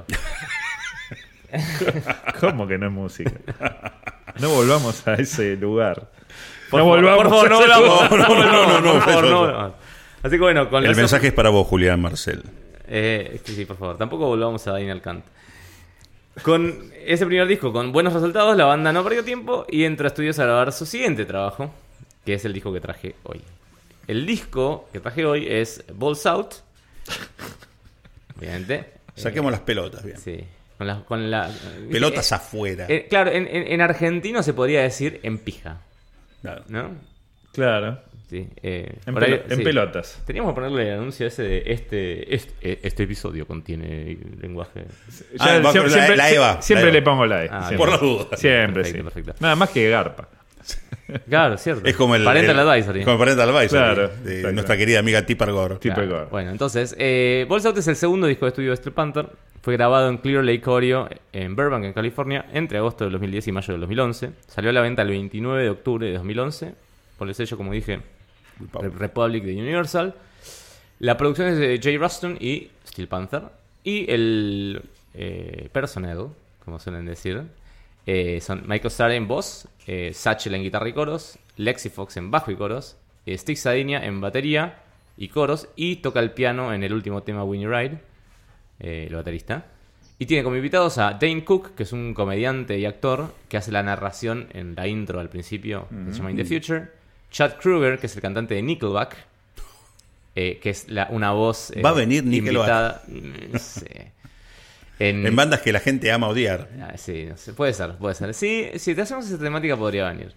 ¿Cómo que no es música? No volvamos a ese lugar. Por no favor, volvamos por favor, a no ese volvamos. No, no, no, no, no, por favor, eso no no. volvamos. Así que bueno, con El eso- mensaje es para vos, Julián Marcel. Eh, sí, sí, por favor, tampoco volvamos a Daniel Kant. Con ese primer disco, con buenos resultados, la banda no perdió tiempo y entró a estudios a grabar su siguiente trabajo, que es el disco que traje hoy. El disco que traje hoy es Balls Out. Obviamente. Saquemos las pelotas, bien. Sí. Con la, con la, Pelotas eh, afuera. eh, claro, en, en, en argentino se podría decir en pija, Claro. ¿no? Claro. Sí. Eh, En, por ahí- pelo- en sí. pelotas. Teníamos que ponerle el anuncio ese de este, este, este episodio contiene lenguaje. Ah, Ya, va- siempre la- siempre- la Eva, siempre la le Eva. pongo la E. Ah, siempre. Por las dudas. Siempre, Perfecto, sí. perfecto. Nada más que garpa. Claro, cierto. Es como el. Parental el- Advisory. Como el Parental Advisory. Claro, De exacto. nuestra querida amiga Tipper Gore. Tipo Claro. de gore. Bueno, entonces, eh, Balls Out es el segundo disco de estudio de Steel Panther. Fue grabado en Clear Lake Audio en Burbank, en California, entre agosto del dos mil diez y mayo del dos mil once. Salió a la venta el veintinueve de octubre de dos mil once, por el sello, como dije, Re- Republic de Universal. La producción es de Jay Ruston y Steel Panther. Y el eh, personnel como suelen decir. Eh, son Michael Starr en voz, eh, Satchel en guitarra y coros, Lexi Fox en bajo y coros, eh, Stig Sardinia en batería y coros, y toca el piano en el último tema Winnie Ride, eh, el baterista. Y tiene como invitados a Dane Cook, que es un comediante y actor que hace la narración en la intro al principio, mm-hmm. que se llama In the Future. Chad Kroeger, que es el cantante de Nickelback, eh, que es la, una voz eh, va a venir Nickelback. Invitada, no sé. En, en bandas que la gente ama odiar. Ah, sí, no sé, puede ser, puede ser. Sí, si te hacemos esa temática podría venir.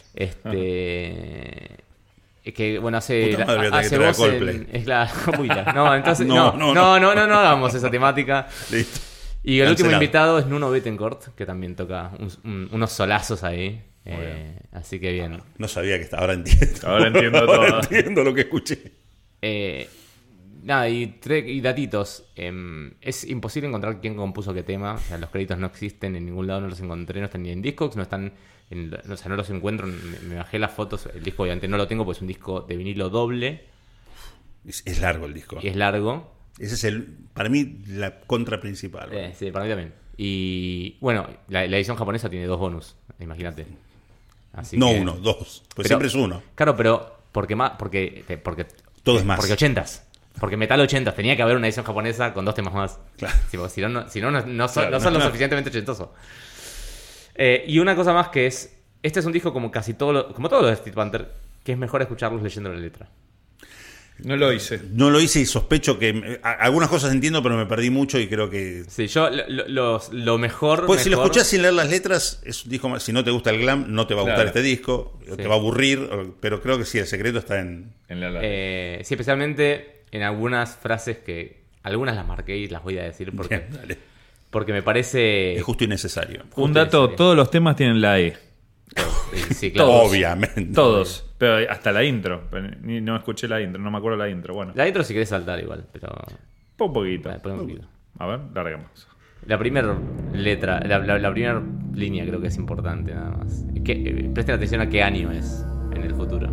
Este... Es que, bueno, hace... Puta madre, la, hace voz en, es la... No, entonces... no, no, no, no, no, no, no hagamos esa temática. Listo. Y el Cancelado. Último invitado es Nuno Bettencourt, que también toca un, un, unos solazos ahí. Eh, así que bien. No sabía que estaba... Ahora entiendo. Ahora entiendo todo. Ahora entiendo lo que escuché. Eh... Nada, y, tre- y datitos. Eh, es imposible encontrar quién compuso qué tema. O sea, los créditos no existen en ningún lado, no los encontré, no están ni en Discogs, no están. En, o sea, no los encuentro. Me, me bajé las fotos. El disco, obviamente, no lo tengo porque es un disco de vinilo doble. Es, es largo el disco. Y es largo. Ese es el. Para mí, la contra principal. Eh, sí, para mí también. Y bueno, la, la edición japonesa tiene dos bonus, imagínate. Así no que, uno, dos. Pues pero, siempre es uno. Claro, pero. Porque más. Porque. porque Todo es más. Porque ochentas. Porque Metal ochenta tenía que haber una edición japonesa con dos temas más. Claro. Si, si no, no, si no, no, no son, claro, no son no, lo no. suficientemente ochentosos. Eh, y una cosa más que es... Este es un disco como casi todo lo, como todos los de Steel Panther, que es mejor escucharlos leyendo la letra. No lo hice. No lo hice y sospecho que... A, algunas cosas entiendo, pero me perdí mucho y creo que... Sí, yo lo, lo, lo mejor... Pues si lo mejor... escuchás sin leer las letras, es un disco más, si no te gusta el glam, no te va a Claro. gustar este disco, Sí. te va a aburrir, pero creo que sí, el secreto está en... En la, la- Eh, sí, especialmente en algunas frases que... Algunas las marqué y las voy a decir porque, Bien, dale. porque me parece... Es justo y necesario. Un dato, necesario. todos los temas tienen la E. Sí, claro. Obviamente. Todos. Pero hasta la intro. Pero ni- no escuché la intro, no me acuerdo la intro. Bueno, La intro si querés saltar igual, pero... un poquito. Vale, ponemos un poquito. A ver, larguemos. La primera letra, la, la, la primera línea creo que es importante nada más. Que, eh, presten atención a qué año es en el futuro.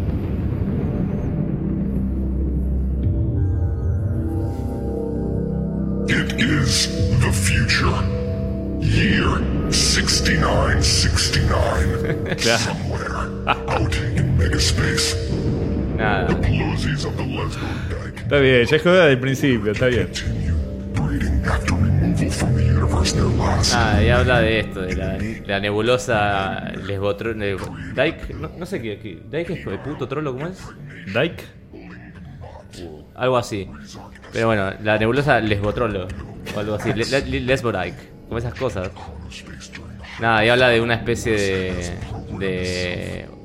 It is the future. Year sixty-nine sixty-nine. Somewhere out in megaspace. Nada. Pelosi's of the Lesbo Dyke Está bien, ya es joda del principio, está bien. continue breeding after removal from the universe their last. Nada, y habla de esto, de la, la nebulosa lesbotro... ne- Dyke, no, no sé qué, qué... ¿Dyke es de puto trolo? ¿Cómo es? Dyke. Algo así. Pero bueno, la nebulosa lesbotrolo. O algo así. Le, le, lesbodyke. Como esas cosas. Nada, y habla de una especie de... de eh,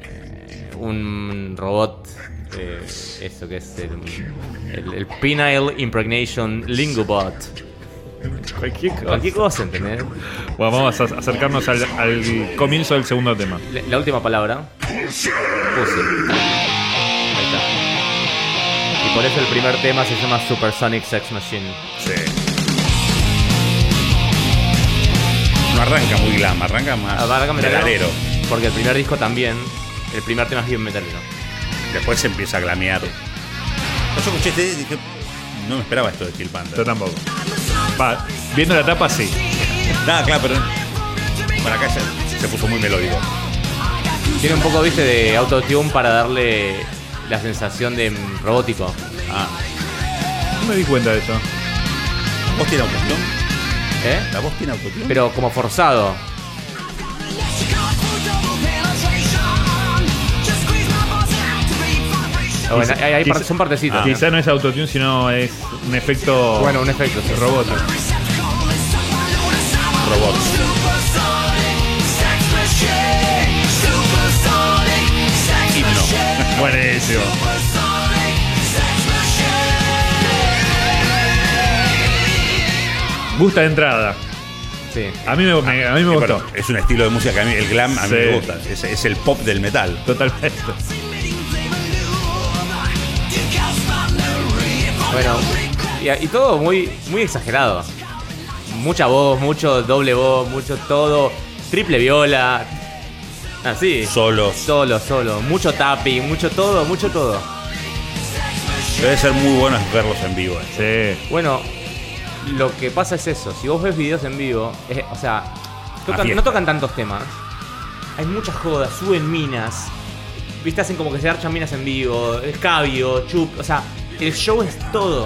un robot... Eh, eso que es el, el, el Penile Impregnation Lingobot. Cualquier cosa. Cualquier cosa, ¿entendés? Bueno, vamos a acercarnos al, al comienzo del segundo tema. La, la última palabra. Pussy. Ahí está. Y por eso el primer tema se llama Supersonic Sex Machine. Sí. No arranca muy glam, arranca más Abarca metalero. metalero. Porque el primer disco también. El primer tema es bien metalero. Después se empieza a glamear. Yo escuché este y dije, no me esperaba esto de Steel Panther. Yo tampoco. Va, viendo la tapa, sí. Nada, claro, pero... Bueno, acá se, se puso muy melódico. Tiene un poco, viste, de autotune para darle la sensación de mm, robótico. Ah, No me di cuenta de eso. ¿la voz tiene autotune? ¿Eh? ¿La voz tiene autotune? Pero como forzado. Bueno, hay, hay Quizá- par- son partecitas. Ah. ¿no? Quizá no es autotune, sino es un efecto Bueno, un efecto. Sí. robótico. Robot. Himno. Buenísimo. Gusta de entrada. Sí. A mí me, me- a mí me Eh, gustó. pero es un estilo de música que a mí, el glam, a mí Sí. me gusta. Es, es el pop del metal. Totalmente. Bueno, y, y todo muy, muy exagerado. Mucha voz, mucho doble voz, mucho todo. Triple viola. Así. Solos. Solo, solo. Mucho tapping, mucho todo, mucho todo. Debe ser muy bueno verlos en vivo. eh. Sí. Bueno, lo que pasa es eso. Si vos ves videos en vivo, es- o sea, tocan- fiesta. no tocan tantos temas. Hay muchas jodas, suben minas. Viste, hacen como que se archan minas en vivo. Escabio, chup. O sea, el show es todo.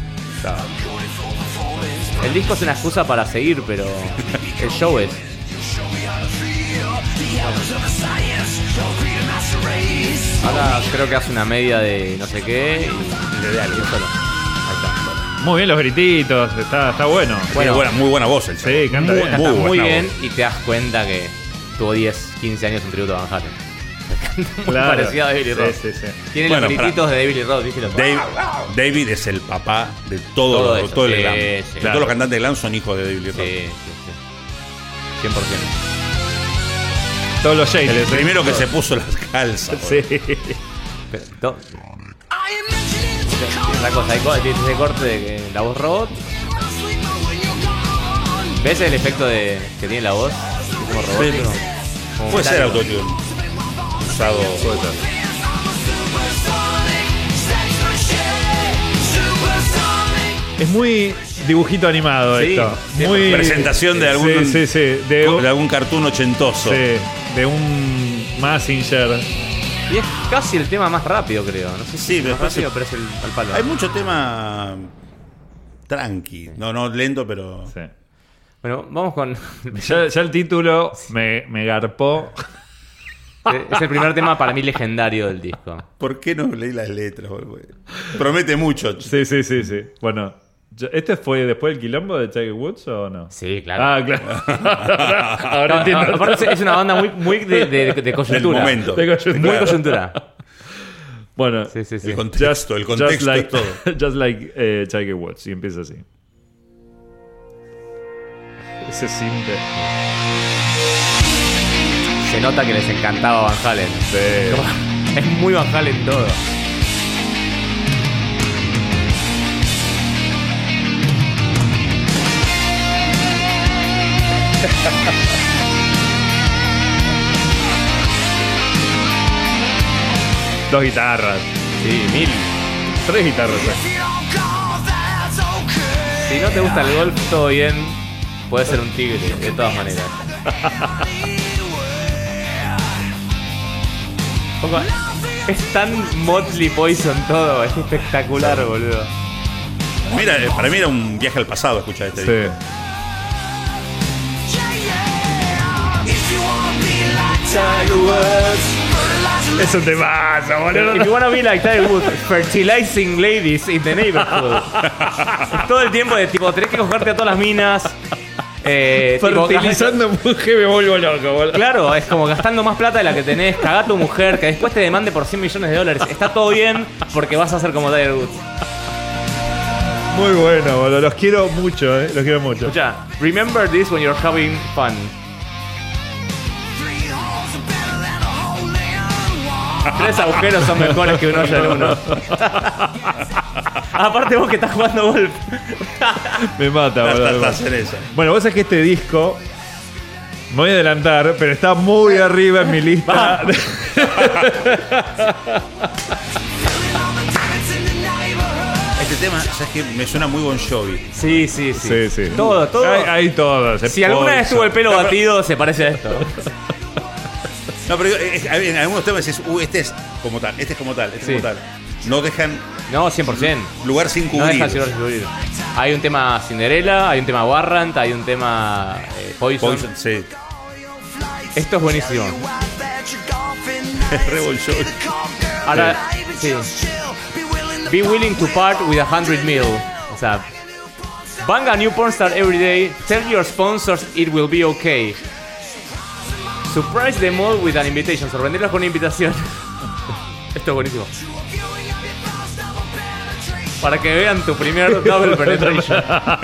El disco es una excusa para seguir, pero el show es. Ahora creo que hace una media de no sé qué y le da algo solo. Ahí está. Muy bien los grititos, está, está bueno. Tiene Bueno. buena, muy buena voz el Sí, chabón. canta Muy, bien. canta muy buena bien voz. y te das cuenta que tuvo diez, quince años un tributo a Van Halen. Muy Claro. parecido a David Lee Sí, Roth. sí, sí. Tiene Bueno, los grititos de David Lee Roth, ¿viste? Los- Dave- David es el papá de todo, Todo todo, eso, todo el sí, glam. sí. Todos los cantantes de glam son hijos de David Lee Roth. Sí, sí, sí. cien por ciento. Todos los Shades. El primero que se puso las calzas. Sí. Pero, to- Otra cosa, hay co- tiene ese corte de que la voz robot. ¿Ves el efecto de que tiene la voz? Como robótico. Como Puede ser metálico. autotune. Usado. Puede ser. Es muy dibujito animado Sí, esto. sí, Muy presentación de algún- Sí, sí, sí. De, De un- algún cartoon ochentoso. sí, de un Mazinger. Y es casi el tema más rápido, creo. No sé si Sí, es me más parece- rápido, pero es el al palo. Hay mucho tema tranqui. No, no lento, pero. Sí. Bueno, vamos con. Ya, ya el título me, me garpó. Es el primer tema para mí legendario del disco. ¿Por qué no leí las letras? boludo? Promete mucho. Sí, sí, sí, sí. Bueno, yo- ¿este fue después del quilombo de Tiger Woods o no? Sí, claro. Ah, claro. ahora, ahora No, entiendo. aparte es una banda muy, muy de, de, de coyuntura. Del momento. De coyuntura. Muy coyuntura. Bueno, Sí, sí, sí. El contexto, el just contexto like, es todo. Just like eh, Tiger Woods. Y empieza así. Ese cinte. Se nota que les encantaba Van Halen. Sí. Es muy Van Halen todo. Dos guitarras. Sí, mil. Tres guitarras. Si no te gusta el golf, todo bien. Puede ser un tigre, de todas maneras. Pongo- Es tan Motley Poison todo, es espectacular, boludo. Mira, eh, para mí era un viaje al pasado escuchar este disco. Sí. Es un temazo, boludo. If you wanna be like Tiger Woods, fertilizing ladies in the neighborhood. Es todo el tiempo de tipo, tenés que cogerte a todas las minas. Eh, tipo, Fertilizando mujer me vuelvo loco, boludo. Claro, es como gastando más plata de la que tenés, cagá a tu mujer, que después te demande por cien millones de dólares. Está todo bien porque vas a ser como Tiger Woods. Muy bueno, boludo. Los quiero mucho, eh. Los quiero mucho. Escucha, remember this when you're having fun. Tres agujeros son mejores que un hoyo en uno. Aparte vos que estás jugando golf. Me mata, Hasta, boludo. hasta hacer eso. Bueno, vos sabés que este disco. Me voy a adelantar, pero está muy arriba en mi lista. Este tema, ¿sabes qué? Me suena muy Bon Jovi. Sí, sí, sí. Sí, sí. Todo, todo. Hay, hay todos. Si alguna vez tuvo el pelo No, pero- batido, se parece a esto. No, pero eh, eh, en algunos temas dices, uh, este es como tal, este es como tal, este Sí. es como tal. No dejan No, cien por ciento. lugar sin No cubrir. deja de cubrir. Hay un tema Cinderella, hay un tema Warrant, hay un tema eh, Poison. Poison, sí. Esto es buenísimo. Es re Bon Jovi. Ahora, sí. Be willing to part with a hundred mil. O sea, bang a new porn star every day. Tell your sponsors it will be okay. Surprise them all with an invitation. Sorprenderlos con una invitación. Esto es buenísimo. Para que vean tu primer double penetration.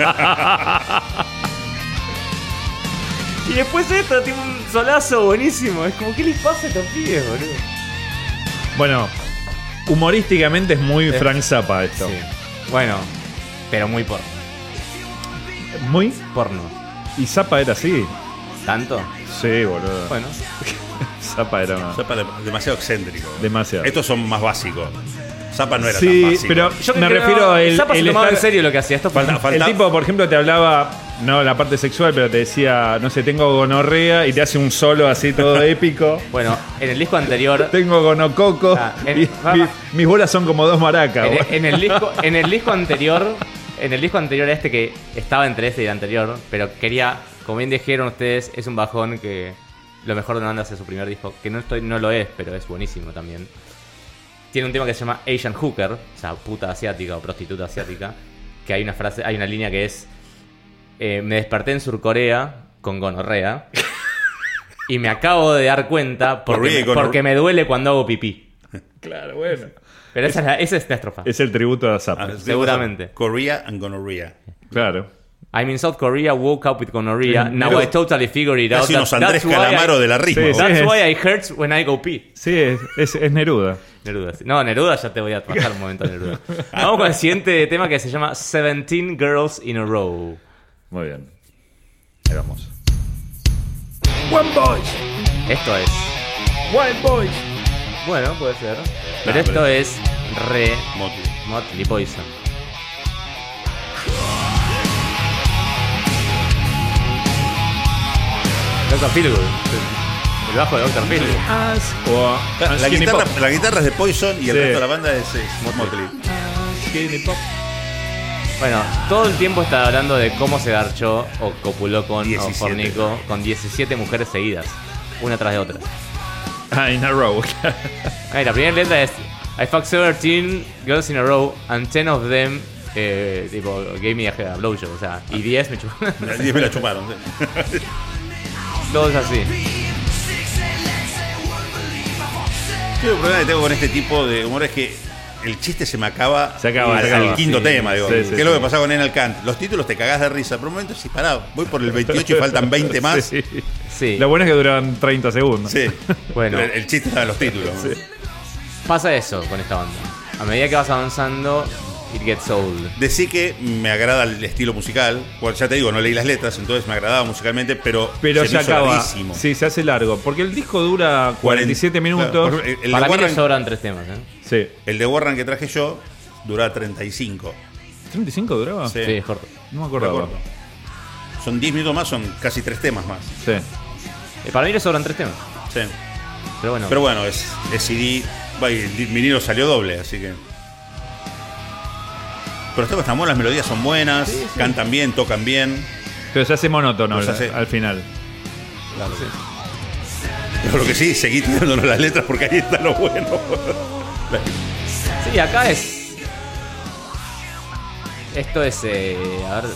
Y después esto, tiene un solazo buenísimo. Es como, ¿qué les pasa a estos pibes, boludo? Bueno, humorísticamente es muy Eh, Frank Zappa esto. Sí. Bueno, pero muy porno. Muy. Porno. Y Zappa era así. ¿Tanto? Sí, boludo. Bueno. Zappa era más- O sea, para- demasiado excéntrico. demasiado. Estos son más básicos. Zappa no era Sí, tan fácil. pero Yo me creo que refiero no, el, Zappa se el tomaba estar- en serio lo que hacía. Esto fue- Falta- falta- El tipo, por ejemplo, te hablaba, no la parte sexual, pero te decía, no sé, tengo gonorrea y te hace un solo así todo épico. Bueno, en el disco anterior. Tengo gonococo Ah, en- y va, mi- va. mis bolas son como dos maracas. En, güey. en el disco, en el disco anterior, en el disco anterior a este que estaba entre este y el anterior, pero quería, como bien dijeron ustedes, es un bajón que lo mejor de una banda hace su primer disco, que no estoy, no lo es, pero es buenísimo también. Tiene un tema que se llama Asian Hooker, o sea, puta asiática o prostituta asiática, que hay una frase, hay una línea que es eh, me desperté en Surcorea con gonorrea y me acabo de dar cuenta Gonorrea y porque, gonor- porque me duele cuando hago pipí. Claro, bueno. Pero esa es, la, esa es la estrofa. Es el tributo a Zappa. Ah, seguramente. Korea and gonorrhea. Claro. I'm in South Korea, woke up with gonorrhea. Sí, Now pero- I totally figured it out. Casi unos That- Andrés that's why Calamaro I- de la rima. Sí, boludo. sí. That's es- why I hurts when I go pee. Sí, es, es, es Neruda. Neruda. sí. No, Neruda ya te voy a pasar un momento a Neruda. Vamos con el siguiente tema que se llama seventeen Girls in a Row. Muy bien. Ahí vamos. One Boys. Esto es. One Boys. Bueno, puede ser. Pero No, esto pero- es re Motley. Motley Poison. doctor Feelgood. El bajo de doctor Feelgood. O La, la Skinny guitarra, Pop. la guitarra es de Poison y el Sí. resto de la banda es, es Motley. Skinny Pop. Bueno, todo el tiempo está hablando de cómo se garchó o copuló con o diecisiete. fornicó con diecisiete mujeres seguidas, una tras de otra. Ah, in a row. Ay, la primera letra es I fucked seventeen girls in a row and ten of them eh, tipo, gave me a, a blowjob, o sea, y diez me chuparon. diez me la chuparon. sí. Todo es así. Yo el problema que tengo con este tipo de humor es que el chiste se me acaba, Se acaba, al, se acaba. al quinto Sí, tema, digo. sí, ¿Qué sí, es lo sí. que pasa con Enel Kant? Los títulos te cagás de risa, pero un momento sí, pará, voy por el veintiocho y faltan veinte más. Sí. Sí. Sí. Lo bueno es que duran treinta segundos. Bueno. El, el chiste está en los títulos. ¿no? Pasa eso con esta banda. A medida que vas avanzando, it gets old. Decí que me agrada el estilo musical. Bueno, ya te digo, no leí las letras, entonces me agradaba musicalmente, pero, Pero se, se, me hizo acaba. larguísimo. Sí, se hace largo. Porque el disco dura cuarenta y siete Claro, minutos. por ejemplo, el, Para de mí le Warren, sobran tres temas, ¿eh? Sí. el de Warren que traje yo dura treinta y cinco. ¿treinta y cinco duraba? Sí. Sí, es corto. No me De acordaba. acuerdo. Son diez minutos más, son casi tres temas más. Sí. Eh, Para mí le sobran tres temas. Sí. Pero bueno. Pero bueno, es, es C D. va, y El vinilo salió doble, así que. Pero los temas están buenos, las melodías son buenas, cantan bien, tocan bien. Pero se hace monótono Pero se al- hace- al final. Pero lo que sí, seguí tirándonos las letras porque ahí está lo bueno. Sí, acá es. Esto es. Eh, a ver.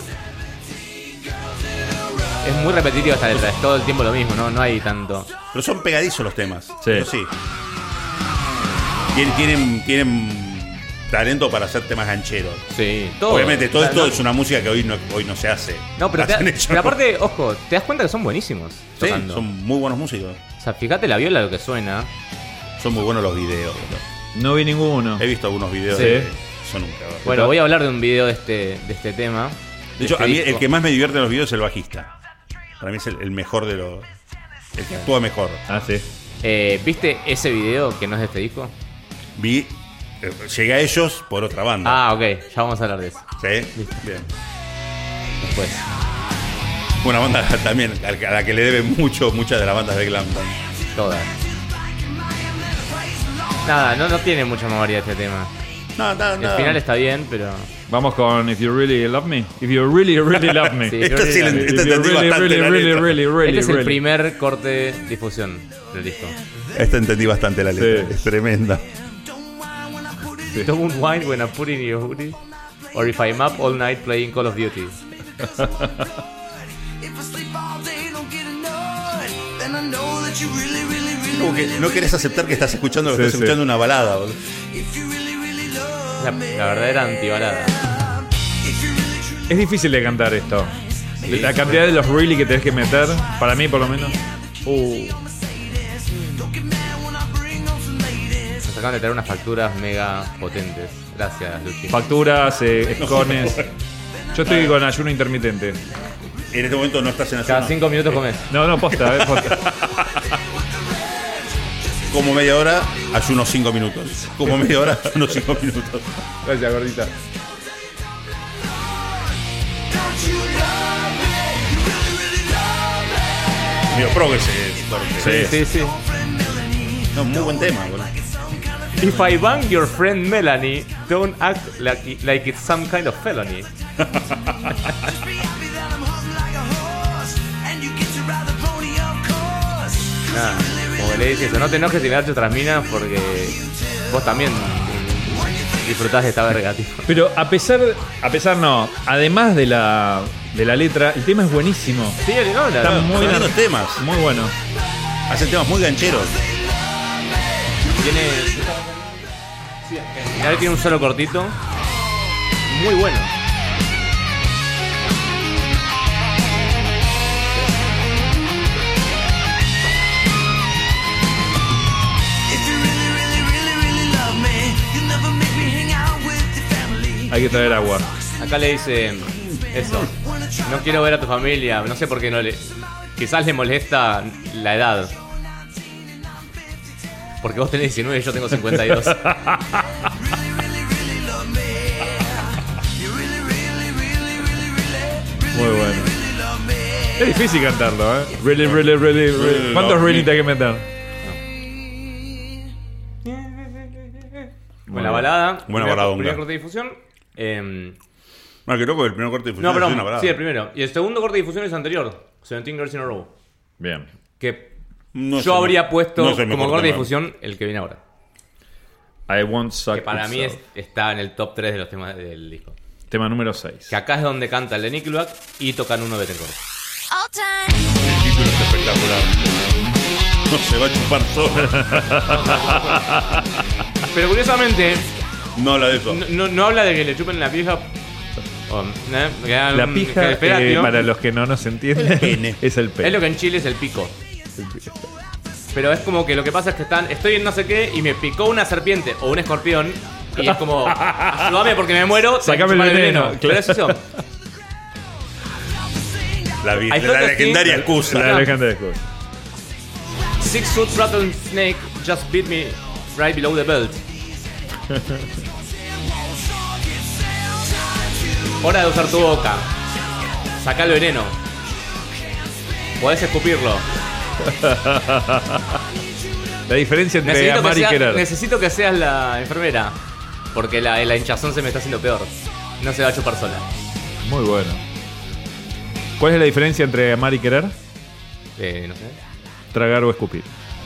Es muy repetitivo esta letra, es todo el tiempo lo mismo, ¿no? No hay tanto. Pero son pegadizos los temas. Sí. Eso sí. Tienen, tienen, tienen talento para hacer temas gancheros. Sí, todo. Obviamente, todo O sea, esto no- es una música que hoy no, hoy no se hace. No, pero, te- Hacen ellos, pero ¿no? aparte, ojo, te das cuenta que son buenísimos. Sí, Tocando. son muy buenos músicos. O sea, fíjate la viola lo que suena. Son muy buenos los videos. No vi ninguno. He visto algunos videos Sí. de son un cabrón. Bueno, voy a hablar de un video de este, de este tema. De hecho, este a mí disco. el que más me divierte en los videos es el bajista. Para mí es el, el mejor de los. El que actúa mejor. Ah, sí. Eh, ¿Viste ese video que no es de este disco? Vi. eh, llegué a ellos por otra banda. Ah, ok, ya vamos a hablar de eso. ¿Sí? Bien. Después. Una banda también a la que le debe mucho, muchas de las bandas de glam también. Todas. Nada, no, no tiene mucha memoria este tema. No, no, El no. final está bien, pero. Vamos con If You Really Love Me. If You Really, Really Love Me. Sí, Esta sí la If esta You entendí really, bastante really, la really, letra. really, really, Este es el really. primer corte de difusión del disco. Esta entendí bastante la letra. Sí. Es tremenda. Don't mind when I put in your hoodie. Or if I'm up all night playing Call of Duty. Como que no querés aceptar que estás escuchando lo que Sí, estás sí. escuchando una balada, boludo. La, la verdadera antibalada. Es difícil de cantar esto. La cantidad de los really que tenés que meter, para mí por lo menos. Uh, Nos acaban de traer unas facturas mega potentes. Gracias, Luchi. facturas, eh, escones. Yo estoy con ayuno intermitente. En este momento no estás en Cada ayuno. cinco minutos comes. No, no, posta, eh, posta. como media hora, ayuno cinco minutos. Como media hora, ayuno cinco minutos. Gracias, gordita. Medio pro que se... Sí, Sí, sí. No, muy buen tema, boludo. If I bang your friend Melanie, don't act like, like it's some kind of felony. Nada, como le dice eso, no te enojes si me das otras minas porque vos también disfrutás de esta verga, tío. Pero a pesar, a pesar no, además de la, de la letra, el tema es buenísimo. Sí, no, la, Está la, muy Son bien, lindos temas. muy bueno. Hacen temas muy gancheros. tiene. Ahora tiene un solo cortito. Muy bueno. Hay que traer agua. Acá le dice eso. No quiero ver a tu familia. No sé por qué no le. Quizás le molesta la edad. Porque vos tenés diecinueve y yo tengo cincuenta y dos. Muy bueno. Es difícil cantarlo, ¿eh? Really, really, really, really. ¿Cuántos really te hay que meter? Buena balada. Buena primer, baladonga. primer corte de difusión. Eh, Bueno, qué loco, el primer corte de difusión no, es perdón. una balada. Sí, el primero. Y el segundo corte de difusión es anterior. seventeen Girls in a Row. Bien. Que No yo sé, habría puesto no sé mi como corte corte de más. difusión el que viene ahora. I won't suck Que para it mí so. es- está en el top tres de los temas del disco. Tema número seis. Que acá es donde canta el de Nickelback y tocan uno de Betancourt. All time. El título es espectacular. No se va a chupar sola. Pero curiosamente, No habla de eso. no, no, no habla de que le chupen la pija. o, ¿eh? Que hagan La un- pija, que espera, eh, tío. para los que no nos entienden, El pene. es el pene. Es lo que en Chile es el pico. Pero es como que lo que pasa es que están, estoy en no sé qué y me picó una serpiente o un escorpión y es como, ayúdame porque me muero, Sacame el chupame veneno, Pero es eso. La, vi- I la thought the legendaria thing- excusa. La legendaria excusa. Six foot rattlesnake just beat me right below the belt. Hora de usar tu boca. Saca el veneno. Podés escupirlo. La diferencia entre Necesito amar que, y sea- querer. necesito que seas la enfermera. Porque la, la hinchazón se me está haciendo peor. No se va a chupar sola. Muy bueno. ¿Cuál es la diferencia entre amar y querer? Eh, no sé. Tragar o escupir.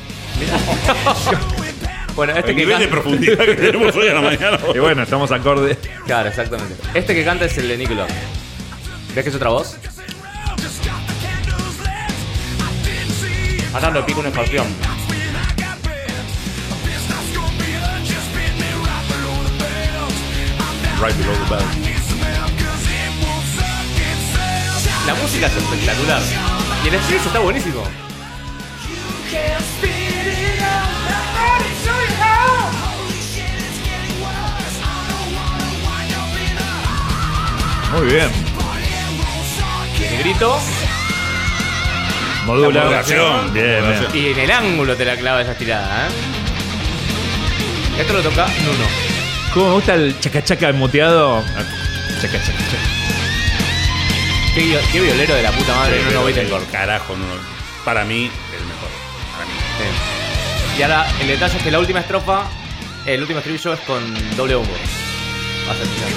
Bueno, este El que nivel de canta. profundidad que tenemos hoy a la mañana. Y bueno, estamos acorde. Claro, exactamente. Este que canta es el de Nickelback. ¿Ves que es otra voz? Acá lo pica un escorpión. Right below the belt. La música es espectacular. Y el stream está buenísimo. Muy bien. El grito. Modula. La modulación. Bien, bien. Modulación. Y en el ángulo te la clava esa tirada, ¿eh? Esto lo toca Nuno. ¿Cómo me gusta el chaca chaca muteado? Chaca chaca chaca. Qué, vi- qué violero de la puta madre, Sí, Nuno pero, Bettencourt. Carajo, no. Para mí, el mejor. Para mí. Sí. Y ahora el detalle es que la última estrofa, el último estribillo es con doble bombo. Vas a escuchar.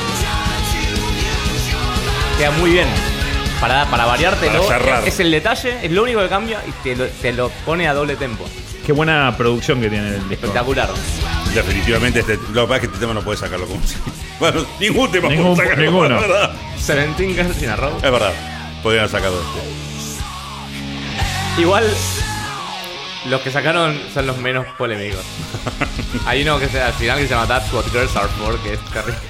Queda muy bien. Para, para variártelo, Para cerrar. es, es el detalle, es lo único que cambia y te lo, te lo pone a doble tempo. Qué buena producción que tiene el disco. Espectacular. Definitivamente, este, lo que pasa es que este tema no puede sacarlo como si. Bueno, ningún tema Ningún- puede sacarlo. ninguno. Es verdad. seventeen Girls in a Row. Es verdad. Podrían haber sacado este. Igual, los que sacaron son los menos polémicos. Hay uno que se, al final que se llama That's What Girls Are For, que es terrible.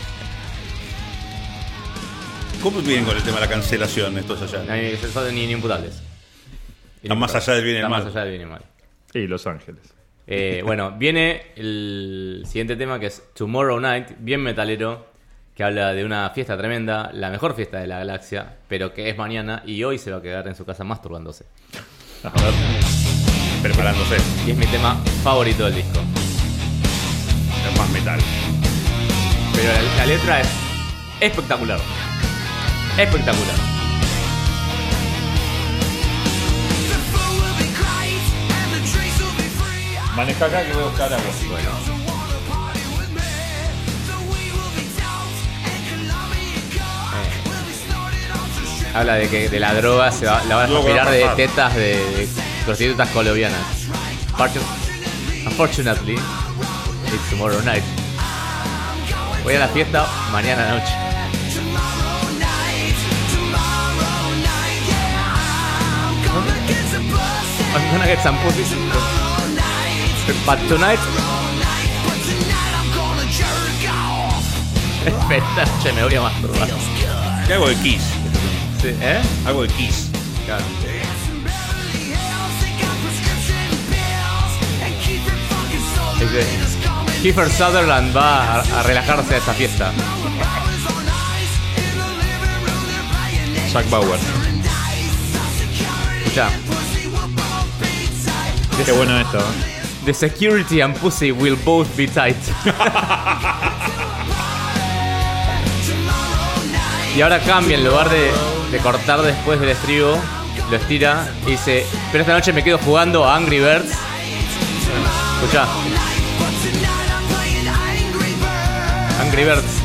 ¿Cómo vienen con el tema de la cancelación estos allá? No hay- son ni, ni imputables. Están más allá del bien y el Están mal. más allá del bien y el mal. Y Los Ángeles. Eh, bueno, viene el siguiente tema que es Tomorrow Night, bien metalero, que habla de una fiesta tremenda, la mejor fiesta de la galaxia, pero que es mañana y hoy se va a quedar en su casa masturbándose. A ver. Preparándose. Y es mi tema favorito del disco. Es más metal. Pero la, la letra es espectacular. Espectacular. Maneja acá que voy a buscar agua. Bueno. Eh. Habla de que de la droga se va, la van a Luego va a aspirar de pasar. tetas de, de prostitutas colombianas. Fortun- Unfortunately, it's tomorrow night. Voy a la fiesta mañana noche. I'm gonna get some pussy. But tonight. Esta noche me voy a masturbar. Y algo de Kiss. Sí, ¿eh? Algo de Kiss. Claro. Dice, Kiefer Sutherland va a, a relajarse a esa fiesta. Jack Bauer. Escucha. Qué bueno esto. ¿eh? The security and pussy will both be tight. Y ahora cambia, en lugar de, de cortar después del estribo, lo estira y dice, pero esta noche me quedo jugando a Angry Birds. Escucha. Angry Birds.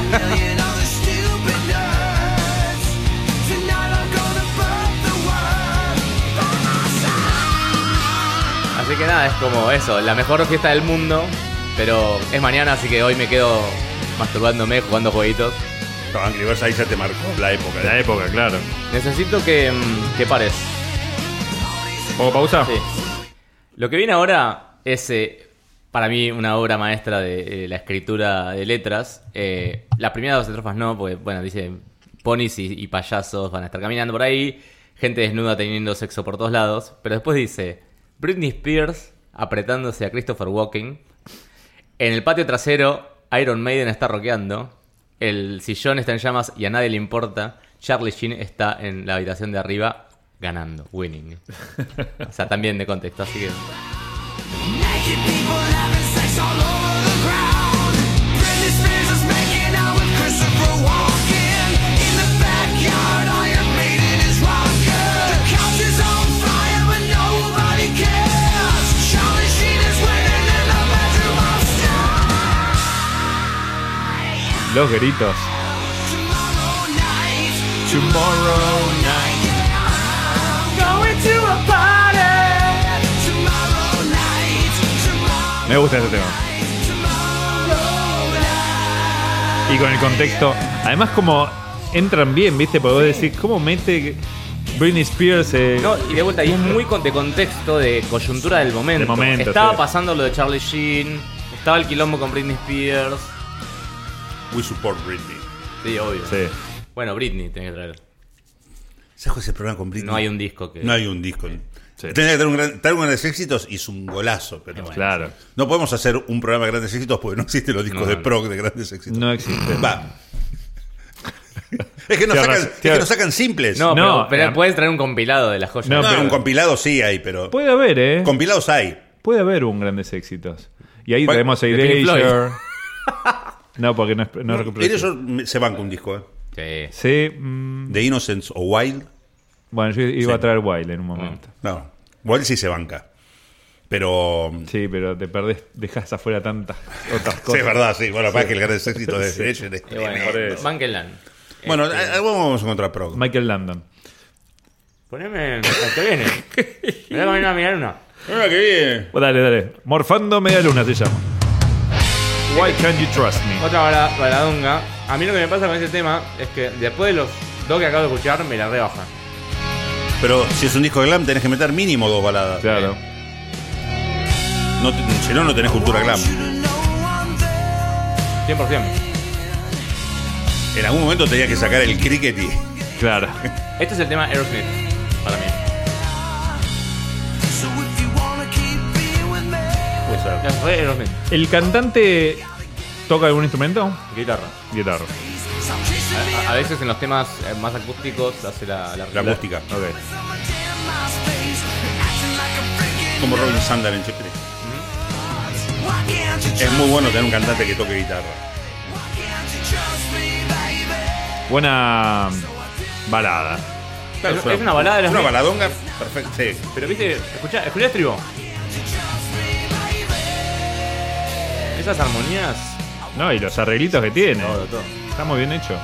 Así que nada, es como eso, la mejor fiesta del mundo, pero es mañana, así que hoy me quedo masturbándome, jugando jueguitos. No, Angry Birds ahí ya te marcó la época. La ¿eh? época, claro. Necesito que, mm, que pares. ¿Pongo pausa? Sí. Lo que viene ahora es, eh, para mí, una obra maestra de eh, la escritura de letras. Eh, las primeras dos estrofas no, porque, bueno, dice, ponis y, y payasos van a estar caminando por ahí, gente desnuda teniendo sexo por todos lados, pero después dice, Britney Spears apretándose a Christopher Walken, en el patio trasero Iron Maiden está rockeando, el sillón está en llamas y a nadie le importa, Charlie Sheen está en la habitación de arriba ganando, winning. O sea, también de contexto, así que... Los gritos. Tomorrow night. Me gusta este tema. Y con el contexto, además como entran bien, ¿viste? Porque vos decís, ¿cómo mete Britney Spears? Eh, No, y de vuelta, y es muy con- de contexto, de coyuntura del momento. Del momento, estaba sí. pasando lo de Charlie Sheen, estaba el quilombo con Britney Spears. We support Britney. Sí, obvio. sí. Bueno, Britney tenés que traer. ¿Sabes cuál es el problema con Britney? No hay un disco que... No hay un disco. Sí. Tendría que tener un gran, tener grandes éxitos y es un golazo. Pero bueno, Claro. no podemos hacer un programa de grandes éxitos porque no existen los discos No, de no. prog de grandes éxitos. No existe. Va. Es que nos Tienes sacan, razón, es que tienes- nos sacan simples. No, No, pero, pero eh, puedes traer un compilado de las joyas. No, No, pero- un compilado sí hay, pero. Puede haber, ¿eh? Compilados hay. Puede haber un grandes éxitos. Y ahí ¿Cuál? tenemos a De Pink Floyd. Erasure. No, porque no es, no es recopilación. Ellos se banca un disco, ¿eh? Sí. Sí. mm, The Innocence o Wild. bueno, yo iba Sí. a traer Wild en un momento. No, Wild sí se banca. Pero. Sí, pero te perdés, dejas afuera tantas otras Sí, cosas. es verdad, sí. Bueno, para que el grandes éxitos de Sí. ellos es Y bueno, por eso. Bankenland. Bueno, Este, a- algo vamos a encontrar prog. Michael Landon. poneme el que viene. Me voy a poner a mirar una. Mira que viene. Oh, dale, dale. Morfando Media Luna se llama. Why Can't You Trust Me? Otra bala- baladonga. A mí lo que me pasa con ese tema es que después de los dos que acabo de escuchar, me la rebaja. Pero si es un disco de glam, tenés que meter mínimo dos baladas. Claro. No te- si no, no tenés cultura glam. cien por ciento. En algún momento tenías que sacar el cricket y. Claro. Este es el tema Aerosmith, para mí. Puede ser. Es re Aerosmith. ¿El cantante toca algún instrumento? Guitarra. Guitarra. A, a veces en los temas eh, más acústicos hace la, la, La acústica. Ok. Como Robin Sander en Chipre. Es muy bueno tener un cantante que toque guitarra. Buena balada. Claro, Es- es una balada de los Una Beatles. baladonga perfecta. Sí. Pero viste, escuchá, escuchá el estribo. Esas armonías. No, y los arreglitos que tiene. Todo, todo. Está muy bien hecho.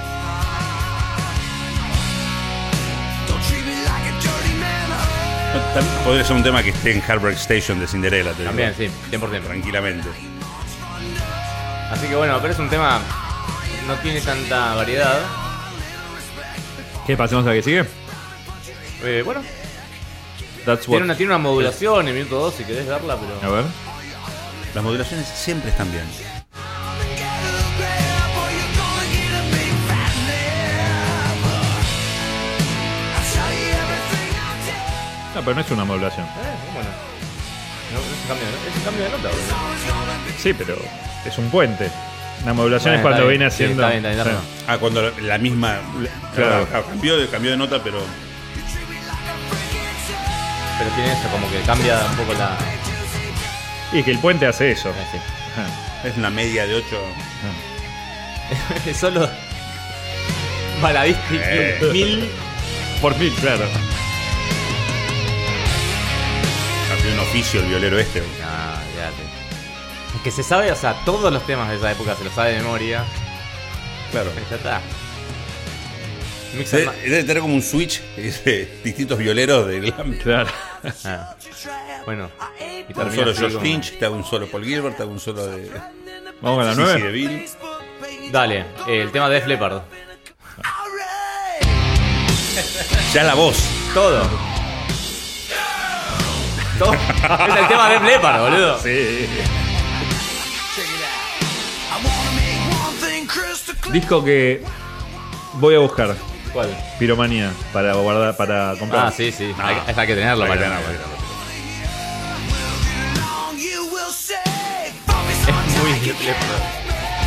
También podría ser un tema que esté en Heartbreak Station de Cinderella. te digo. También, sí, cien por ciento. Tranquilamente. Así que bueno, pero es un tema. No tiene tanta variedad. ¿Qué? ¿Pasemos a que sigue? Eh, bueno, That's what... tiene una, tiene una modulación en minuto dos si querés verla, pero. A ver. Las modulaciones siempre están bien. No, pero no es una modulación. Eh, bueno. No, es un cambio de, es un cambio de nota, boludo. Sí, pero es un puente. Una modulación Bueno, es cuando está bien, viene sí, haciendo... está bien, está bien, Sí. está Ah, cuando la, la misma. Claro. Claro, cambió, de, cambió de nota, pero. Pero tiene eso, como que cambia un poco la. Y que el puente hace eso. Eh, sí. Ajá. Es una media de ocho. Es solo. Baladístico. Eh. Mil. Por mil, claro. Hace un oficio el violero este. No, olvídate. Es que se sabe, o sea, todos los temas de esa época se los sabe de memoria. Claro. Ya está. Mix and Debe, ma- debe tener como un switch que dice distintos violeros de glam. Claro. Ah. Bueno. Y Te hago un termina solo así George como- Finch, te hago un solo Paul Gilbert, te hago un solo de. Vamos con la Sissy nueve. de Bill. Dale, eh, el tema de Def Leppard. Ya la voz. Todo. Todo. Es el tema de Def Leppard, boludo. Sí. Disco que voy a buscar. ¿Cuál? Piromanía para guardar, para comprar. Ah, sí, sí. No. Hay, esa hay que tenerlo Hay que para tenerlo, hay que tenerlo. Es muy Def Leppard.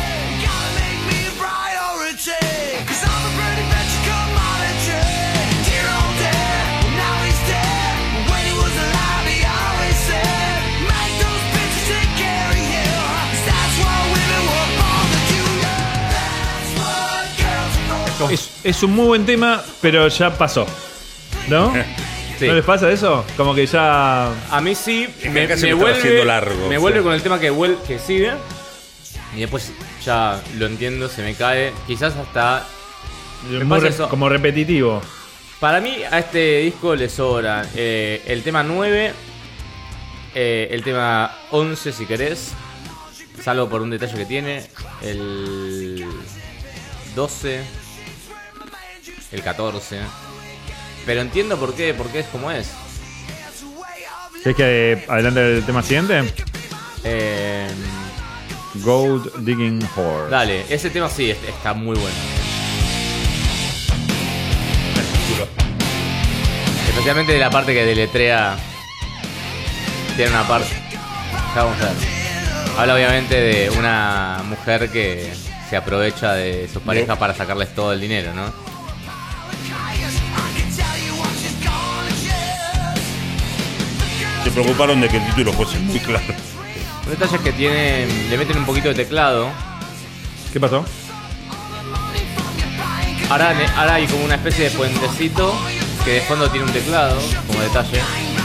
Es, es un muy buen tema, pero ya pasó. ¿No? Sí. ¿No les pasa eso? Como que ya... A mí sí, que me, acá se me me estaba vuelve, haciendo largo, me o vuelve sea. con el tema que, vuel- que sigue. Y después ya lo entiendo, se me cae. Quizás hasta... Me muy pasa re- eso. como repetitivo. Para mí a este disco le sobra eh, el tema nueve, eh, el tema once si querés, salvo por un detalle que tiene, el doce, el catorce. Pero entiendo por qué, porque es como es. ¿Quieres que eh, adelante el tema siguiente? Eh, Gold Digging Horse. dale, ese tema sí es- está muy bueno. Especialmente de la parte que deletrea. Tiene una parte. Ya vamos a ver. Habla obviamente de una mujer que se aprovecha de sus parejas para sacarles todo el dinero, ¿no? Se preocuparon de que el título fuese muy claro. Un detalle es que tiene, le meten un poquito de teclado. ¿Qué pasó? Ahora, ne- ahora hay como una especie de puentecito que de fondo tiene un teclado, como detalle.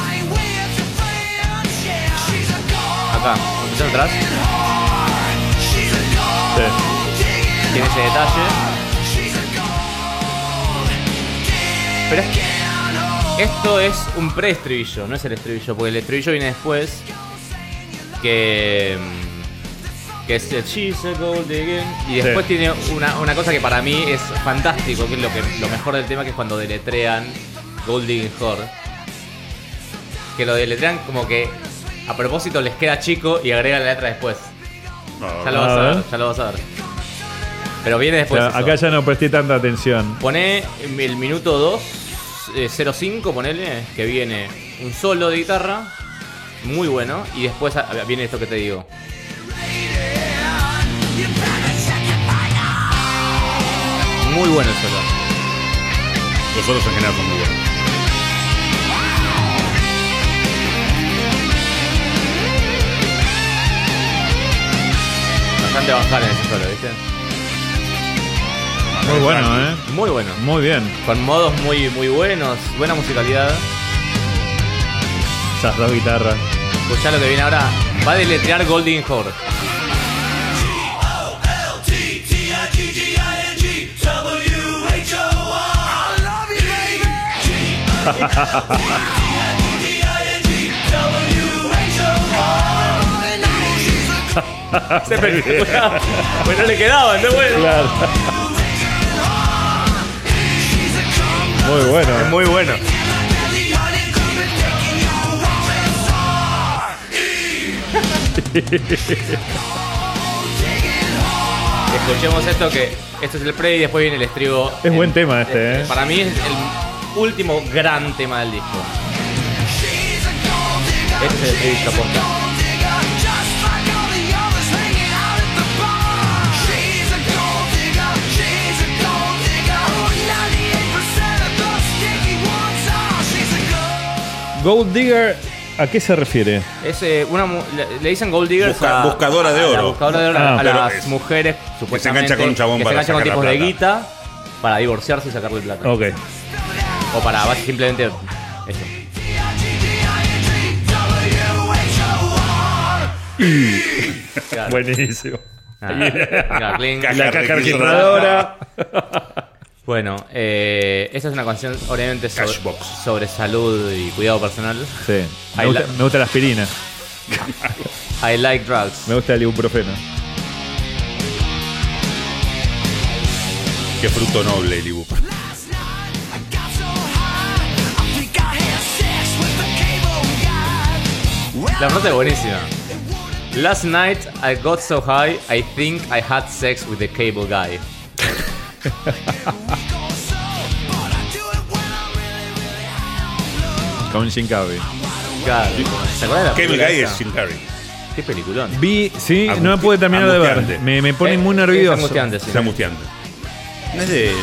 Acá, ¿escuchan atrás? Sí. Tiene ese detalle. Pero es que esto es un pre-estribillo, no es el estribillo, porque el estribillo viene después. Que. Que es el She's a Gold Digger. Y después Sí. tiene una, una cosa que para mí es fantástico, que es lo, que, lo mejor del tema, que es cuando deletrean Gold Digging Whore. Que lo deletrean como que a propósito les queda chico y agrega la letra después. Ya lo vas a ver, ya lo vas a ver. Pero viene O después. sea, eso. acá ya no presté tanta atención. Poné el minuto dos, eh, cero cinco, ponele, que viene un solo de guitarra, muy bueno, y después ah, viene esto que te digo. Muy bueno el solo. Los solos en general son muy buenos. bastante bajar en ese solo, ¿viste? Muy bueno, ¿eh? Muy bueno. Muy bien. Con modos muy, muy buenos, buena musicalidad. Esas dos guitarras. Escuchá lo que viene ahora. Va a deletrear Golden Horde. Se espectacular. Pues no le quedaba, ¿no? Bueno. Claro. Muy bueno. Es muy bueno. Escuchemos esto, que esto es el pre y después viene el estribo. Es buen tema este, ¿eh? Para mí es el último gran tema del disco. Este es el estribillo posta. Gold Digger, ¿a qué se refiere? Es eh, una mu- le, le dicen gold diggers Busca- a, buscadora de a la oro. buscadora de oro Ah, a pero las es- mujeres supuestamente engancha con un chabón que se para engancha con sacar la tipos de plata. guita para divorciarse y sacarle plata. Ok. O para bas- simplemente eso. Claro. Buenísimo. Ah, claro, cling. Caja La caja registradora. registradora. Bueno, eh, esta es una canción obviamente sobre, Cashbox. sobre salud y cuidado personal. Sí. Me Ahí gusta, la- me gusta la aspirina. I like drugs. Me gusta el ibuprofeno. Qué fruto noble el ibu. La frase es buenísima. Last night I got so high, I think I had sex with the cable guy. Con Jim Carrey. Claro. ¿Se acuerdan de la Cable película Guy esa? es Jim Carrey. Qué peliculón. Vi, sí, Angusti- no me pude terminar de ver. angustiante. Me, me pone Eh, muy es nervioso. angustiante, sí. Es angustiante. ¿No es de.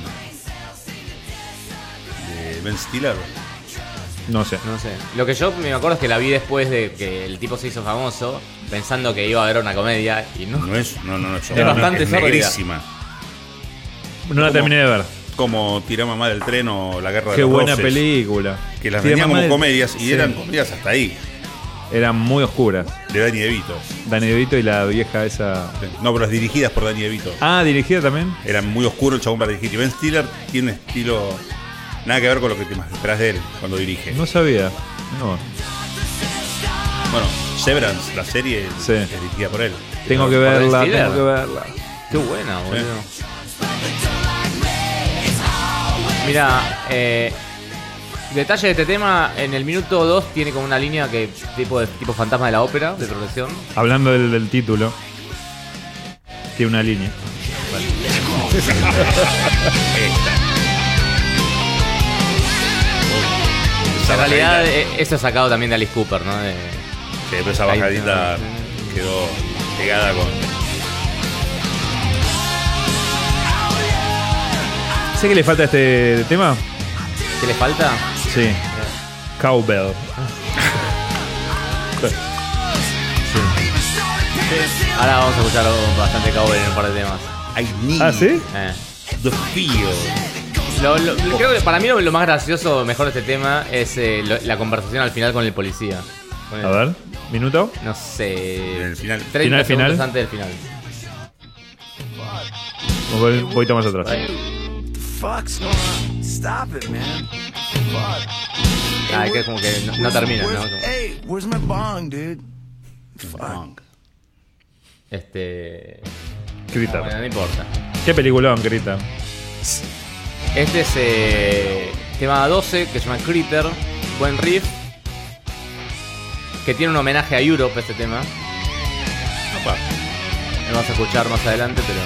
de Ben Stiller? No sé. No sé. Lo que yo me acuerdo es que la vi después de que el tipo se hizo famoso, pensando que iba a ver una comedia y no. No es. No, no, no. Es, Es bastante es sórdida. negrísima. No la ¿Cómo? terminé de ver. Como Tiró Mamá del Tren o La Guerra de Qué los buena Roses, película. Que las Sí, vendían mamá como del- comedias y sí. eran comedias hasta ahí. Eran muy oscuras. De Danny DeVito. Danny DeVito y la vieja esa. No, pero las dirigidas por Danny DeVito. Ah, dirigida también. Eran muy oscuro el chabón para dirigir. Y Ben Stiller tiene estilo. Nada que ver con lo que te esperás de él cuando dirige. No sabía. No. Bueno, Severance, la serie, Sí. es dirigida por él. Tengo que ¿Por Ben verla, Stiller? tengo que verla. Qué buena, boludo. Mira, eh, detalle de este tema, en el minuto dos tiene como una línea que tipo de tipo fantasma de la ópera, de progresión. Hablando del, del título, tiene una línea. Esa En realidad, bajadita- eh, eso es sacado también de Alice Cooper, ¿no? De- Sí, pero esa Ahí bajadita está. quedó pegada con. ¿Sé qué le falta a este tema? ¿Qué le falta? Sí. Cowbell. Ahora vamos a escuchar bastante cowboy en un par de temas. I need ¿Ah, sí? Eh. the feel. Lo- lo- creo que para mí lo, lo más gracioso, mejor de este tema, es eh, lo- la conversación al final con el policía. Con el- A ver, minuto. No sé. En el final. treinta Final, segundos final. antes del final. Voy un poquito más atrás. Fuck's going on? Stop it, man. Fuck. Ah, que es como que no, no termina, ¿no? Where's- Como- Hey, where's my bong, dude? Funk. Este. Critter. Bueno, no importa. Qué peliculón, Critter. Este es eh, tema doce, que se llama Critter. Buen riff. Que tiene un homenaje a Europe, este tema. Opa. Lo vamos a escuchar más adelante, pero.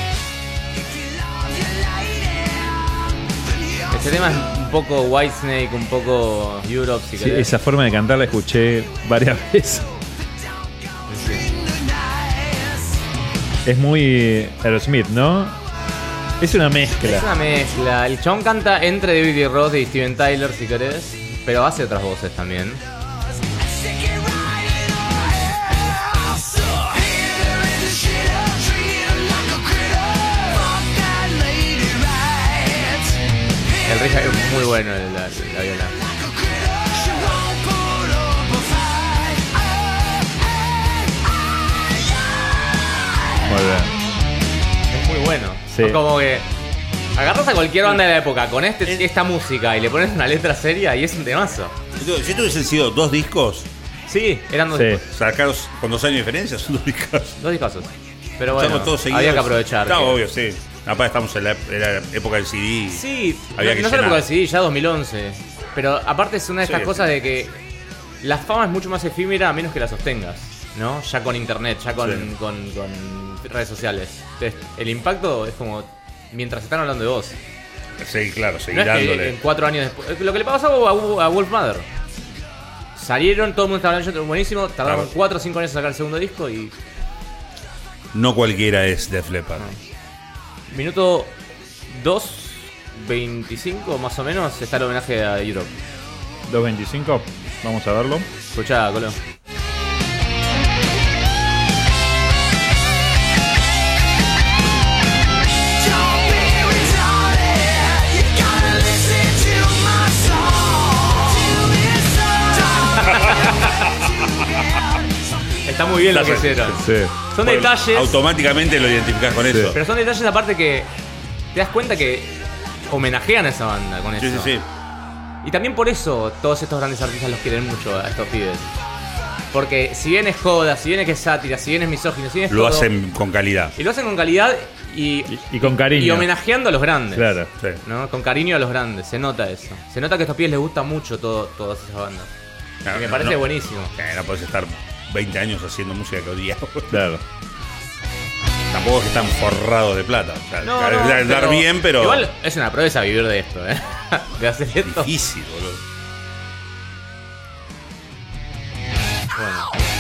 Este tema es un poco Whitesnake, un poco Europe, si Sí, querés. esa forma de cantar la escuché varias veces. Sí. Es muy Aerosmith, ¿no? Es una mezcla. Es una mezcla. El chabón canta entre David Lee Roth y Steven Tyler, si querés. Pero hace otras voces también. riff es muy bueno, la, la viola. Muy bien. Es muy bueno. Sí. Es como que agarras a cualquier banda de la época con este, esta música y le pones una letra seria y es un temazo. Si esto hubiesen sido dos discos, Sí, eran dos Sí. discos. sacaros con dos años de diferencia, son dos discos. Dos discazos. Pero bueno, Estamos todos seguidos. había que aprovechar. Está que- obvio, sí. Aparte estamos en la, en la época del C D. Sí, Había no, que no es la época llenar. del C D, ya dos mil once. Pero aparte es una de estas Sí, cosas sí. de que la fama es mucho más efímera a menos que la sostengas, ¿no? Ya con internet, ya con, Sí. con, con redes sociales. Entonces, el impacto es como mientras están hablando de vos. Sí, claro, No seguir es que dándole. en cuatro años después. Lo que le pasó a, a Wolf Mother. Salieron, todo el mundo estaba hablando, buenísimo. Tardaron Claro. cuatro o cinco años en sacar el segundo disco y. No cualquiera es Def Leppard. Minuto dos veinticinco más o menos está el homenaje a Europe. dos veinticinco, vamos a verlo. Escuchá, Colo. Don't be retarded. You gotta listen to my song. Está muy bien lo que hicieron. Sí. Son Bueno, detalles. Automáticamente lo identificás con eso. Pero son detalles aparte que te das cuenta que homenajean a esa banda con eso. Sí, sí, sí. Y también por eso todos estos grandes artistas los quieren mucho a estos pibes. Porque si bien es joda, si bien es que es sátira, si bien es misógino, si bien es Lo todo, hacen con calidad. y lo hacen con calidad y, Y, y con cariño. y homenajeando a los grandes. Claro. Sí. ¿No? Con cariño a los grandes, se nota eso. Se nota que a estos pibes les gusta mucho todo, todas esas bandas. No, y me no, parece no. buenísimo. Eh, no podés estar veinte años haciendo música que odias. Claro. Tampoco es que están forrados de plata. O sea, No, dar, no, dar pero bien, pero igual es una proeza vivir de esto, ¿eh? De hacer esto. difícil, boludo. Bueno.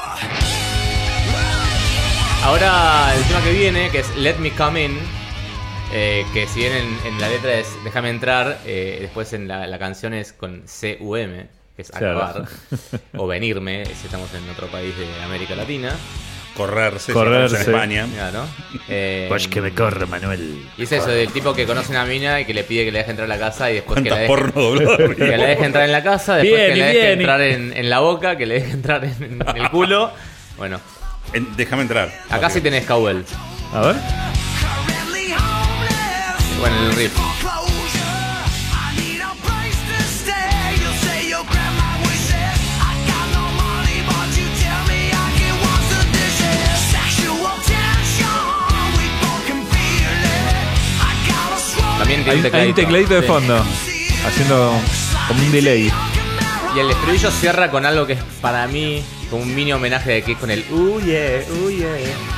Ahora el tema que viene, que es Let Me Come In, eh, que si bien en, en la letra es Déjame entrar, eh, después en la, la canción es con C U M, que es Claro. acabar, o venirme, si estamos en otro país de América Latina. Correrse, Correrse. en España. Claro. Eh, Pues que me corre, Manuel. y es eso, del tipo que conoce una mina y que le pide que le deje entrar a la casa y después que la ¿Cuántas deje, porno doblado? que la deje entrar en la casa, después Viene, que le deje viene. entrar en, en la boca, que le deje entrar en, en el culo. Bueno, En- Déjame entrar. acá sí tenés Cowell. A ver. currently homeless. Bueno, el riff. Foreclosure. I need a place to stay. You'll say your grandma wishes. I got no money, but you tell me I can wash the dishes. Sexual tension, we both can feel it. I got a strong También tiene Hay, un hay tecladito. un tecladito de Sí. fondo. Haciendo como un delay. Y el estribillo cierra con algo que es para mí como un mini homenaje de Kiss con el uh yeah, uh yeah.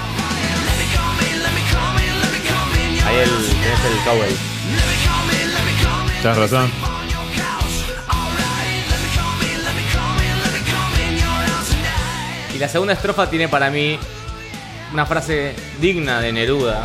Ahí el, tenés el Cowell. Tienes razón. Y la segunda estrofa tiene para mí una frase digna de Neruda.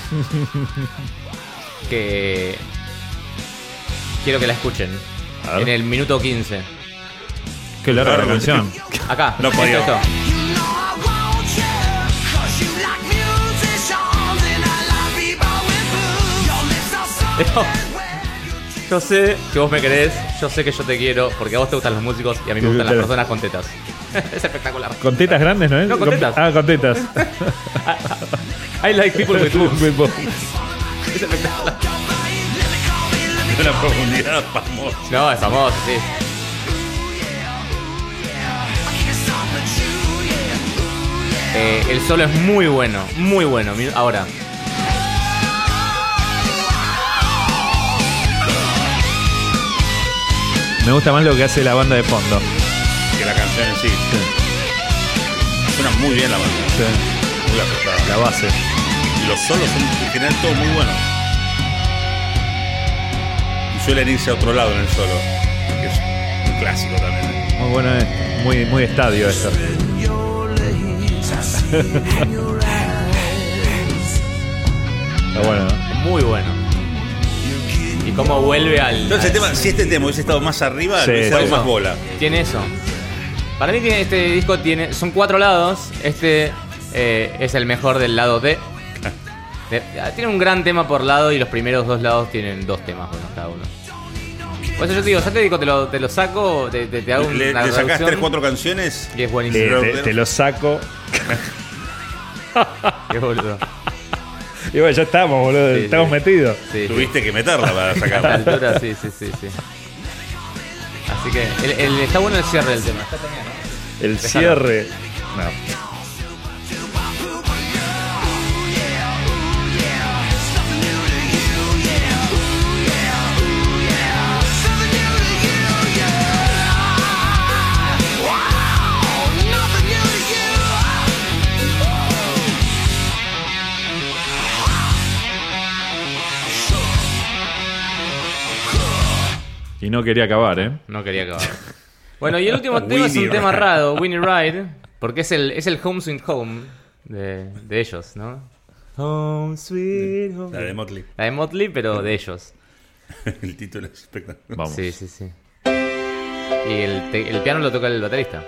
Que quiero que la escuchen. A ver. En el minuto quince. Qué larga la Claro. canción. Acá, No esto, podía. esto. You know I want you, 'cause you like musicians and I like people with booze. Your lips are Esto. soft. Yo sé que vos me querés, yo sé que yo te quiero, porque a vos te gustan los músicos y a mí me gustan las personas con tetas. Es espectacular. Con tetas grandes, ¿no es? No, con tetas. Ah, con tetas. I like people with boobs. With boobs. Es espectacular. Una profundidad famosa. No, es famoso, sí. Eh, el solo es muy bueno, muy bueno. Mi- Ahora, Me gusta más lo que hace la banda de fondo. Que la canción en sí. Suena muy bien la banda. Sí. Muy apretada. La base. Y los solos son en general todos muy buenos. Y suelen irse a otro lado en el solo. Que es un clásico también. Muy bueno esto. Muy, muy estadio esto. Está bueno, ¿no? muy bueno. Y cómo vuelve al. Entonces, el tema, si este tema hubiese estado más arriba, Sí, le hubiese sí. dado Por más eso. bola. Tiene eso. Para mí tiene este disco tiene son cuatro lados. Este eh, es el mejor del lado D. De- tiene un gran tema por lado y los primeros dos lados tienen dos temas buenos cada uno. Por eso yo te digo, ya te digo, te lo, te lo saco, te, te, te hago Le, una le sacás reducción tres, cuatro canciones. y es Te, buenísimo. te- te lo saco. Qué boludo. Y bueno, ya estamos, boludo. Sí, estamos sí. metidos. Sí, sí. Tuviste que meterla para A esta sacarla. altura, sí, sí, sí, sí. Así que el, el- está bueno el cierre del tema. Está genial, ¿no? El Déjalo. cierre. No. Y no quería acabar, ¿eh? No quería acabar. Bueno, y el último tema es un Winnie tema Ride. raro, Winnie Ride, porque es el, es el Home Sweet Home de, de ellos, ¿no? Home Sweet Home. La de Motley. La de Motley, pero de ellos. El título es espectacular. Vamos. Sí, sí, sí. Y el, te- el piano lo toca el baterista.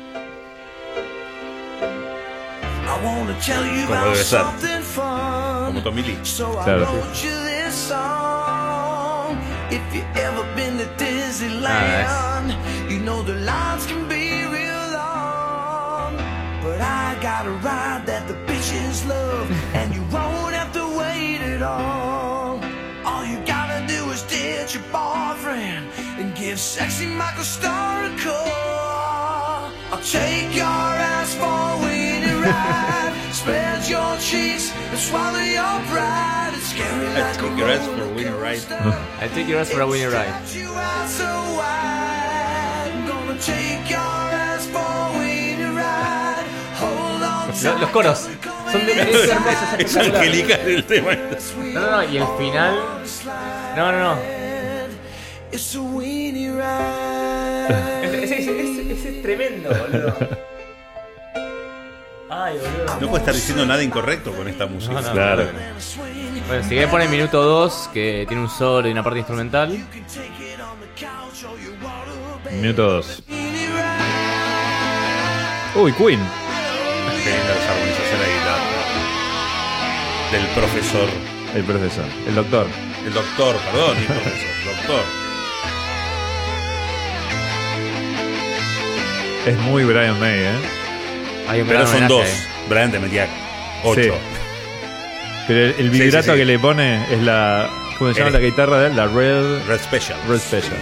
I wanna tell you Como about debe ser. something fun. Como Tommy Lee. So I Claro. wrote you this song. If you ever been to Disneyland, Ah, you know the lines can be real long. But I got a ride that the bitches love, and you won't have to wait at all. All you gotta do is ditch your boyfriend and give sexy Michael Starr a call. I'll take your ass for a winning ride. Spread your cheeks and swallow your pride. It's scary like take a your ass for a roller winning ride. coaster. I take your ass for a winning ride. Stretch you out so wide. I'm gonna take your ass for a winning ride. Hold on Lo- tight. los coros son de es hermoso, es Es espectacular. angelical el tema. No, no, no, y el final. No, no, no. It's a winnie ride. Ese, ese- ese- ese es tremendo, boludo. Ay, boludo. No puede estar diciendo nada incorrecto con esta música. No, no. Claro. Bueno, si querés poner minuto dos, que tiene un solo y una parte instrumental. Minuto dos. Uy, Queen. Qué linda esa armonización de guitarra. Del profesor. El profesor. El doctor. El doctor, perdón, el profesor. Doctor. Es muy Brian May, ¿eh? Hay un Pero gran son homenaje dos. ahí. Brian te metía ocho. Sí. Pero el, el Sí, vibrato sí, sí. que le pone es la. ¿Cómo se llama El- la guitarra de él? La Red. Red Special. Red Special.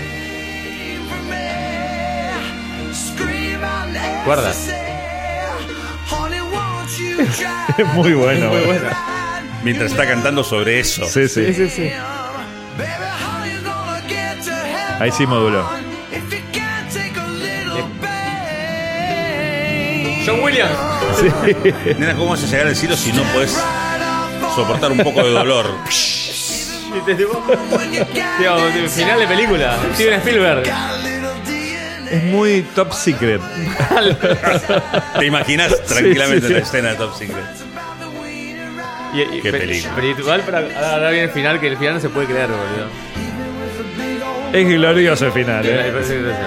Guarda. Es muy bueno. Muy bueno. Mientras está cantando sobre eso. Sí, sí. Sí, sí. Ahí sí moduló. John Williams. Nena, ¿cómo vas a llegar al cielo si no puedes soportar un poco de dolor? Tío, final de película. Steven Spielberg. Es muy top secret. Te imaginas tranquilamente sí, sí. la escena de Top Secret. Y, y- Qué pe- película. Pero igual, para ahora viene el final, que el final no se puede creer, boludo. Es glorioso el final, Me ¿eh? parece gracioso.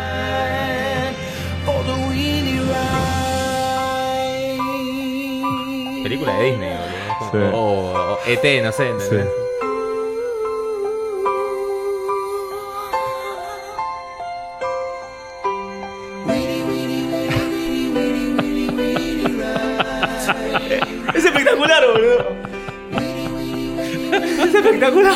Película de Disney, boludo. Es como- Sí. O, o E T, no sé, ¿entendés? Sí. Es espectacular, boludo. Es espectacular.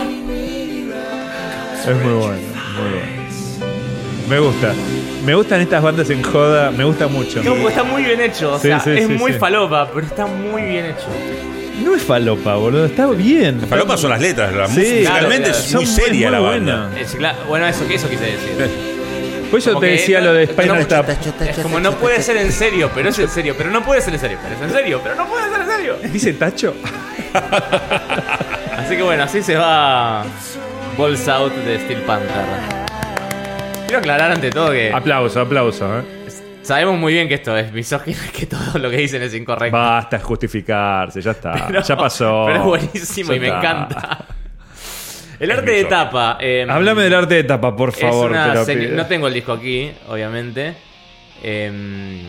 Es muy bueno, muy bueno. Me gusta. Me gustan estas bandas en joda, me gusta mucho. No, porque está muy bien hecho. O Sí, sea, sí, es sí, muy sí. falopa, pero está muy bien hecho. No es falopa, boludo, está bien. Falopas son las letras, la Sí, música claro, realmente claro. es muy Son seria muy la buenas. banda. Es cla- bueno, eso, eso quise decir. Por eso Como te que decía no- lo de no- Spinal Tap. Es como no puede ser en serio, pero es en serio. Pero no puede ser en serio, pero es en serio. Pero no puede ser en serio. ¿Dice Tacho? Así que bueno, así se va Balls Out de Steel Panther. Quiero aclarar ante todo que Aplauso, aplauso, ¿eh? sabemos muy bien que esto es misógino y que todo lo que dicen es incorrecto. Basta justificarse, ya está. Pero- ya pasó. Pero es buenísimo Ya y me está. encanta. El arte de misógino. tapa. eh, Háblame del arte de tapa, por es favor. una te lo seño- pido. No tengo el disco aquí, obviamente. Eh,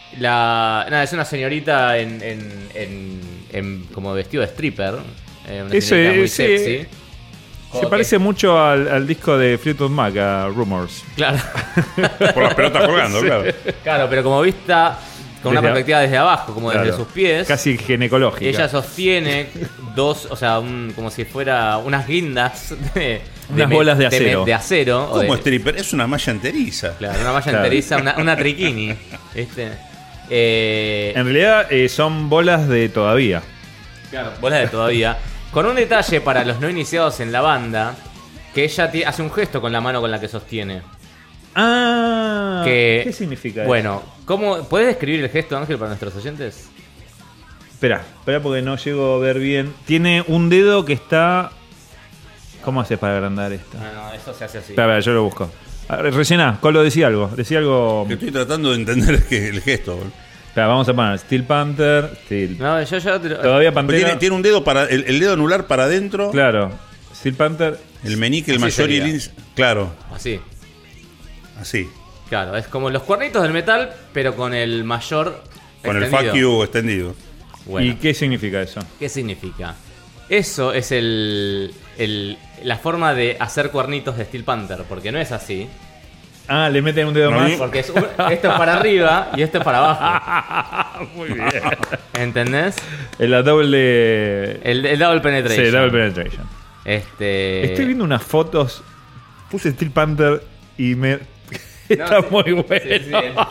La, nada, es una señorita en, en, en, en como vestido de stripper. Eh, una Eso señorita muy es, sí. sexy. Se Ok. parece mucho al, al disco de Fleetwood Mac, a Rumors. Claro. Por las pelotas colgando, claro. Claro, pero como vista con una Desde a- perspectiva desde abajo, como desde Claro. sus pies. Casi ginecológica. Ella sostiene dos, o sea, un- como si fuera unas guindas de, Unas me- bolas de acero. me- de acero o ¿Cómo de- stripper? Es una malla enteriza. Claro, una malla Claro. enteriza, una, una triquini. ¿Viste? Eh, En realidad eh, son bolas de todavía. Claro, bolas de todavía. Con un detalle para los no iniciados en la banda, que ella ti- hace un gesto con la mano con la que sostiene. Ah, Que, ¿qué significa Bueno, ¿cómo, ¿puedes describir el gesto, Ángel, para nuestros oyentes? eso? Espera, espera porque no llego a ver bien. Tiene un dedo que está... ¿Cómo haces para agrandar esto? No, no, eso se hace así. Espera, espera, yo lo busco. A ver, Rellená, Colo, decía algo. Decía algo... Que estoy tratando de entender que el gesto. boludo. Espera, vamos a poner Steel Panther, Steel... No, yo ya te lo- Todavía Porque Pantera... Tiene, tiene un dedo para. El, el dedo anular para adentro. Claro, Steel Panther... El meñique, el Así mayor y el sería. índice. Claro, Así. así. Claro, es como los cuernitos del metal, pero con el mayor Con el extendido. fuck you extendido. Bueno, ¿Y qué significa eso? ¿qué significa? Eso es el, el- la forma de hacer cuernitos de Steel Panther, porque no es así. Ah, le meten un dedo No, más. ni- Porque es un- esto es para arriba y esto es para abajo. Muy bien. ¿Entendés? En la doble... El, el double penetration. Sí, double penetration. Este... Estoy viendo unas fotos. Puse Steel Panther y me. Está sí. muy bueno. Sí, sí, es-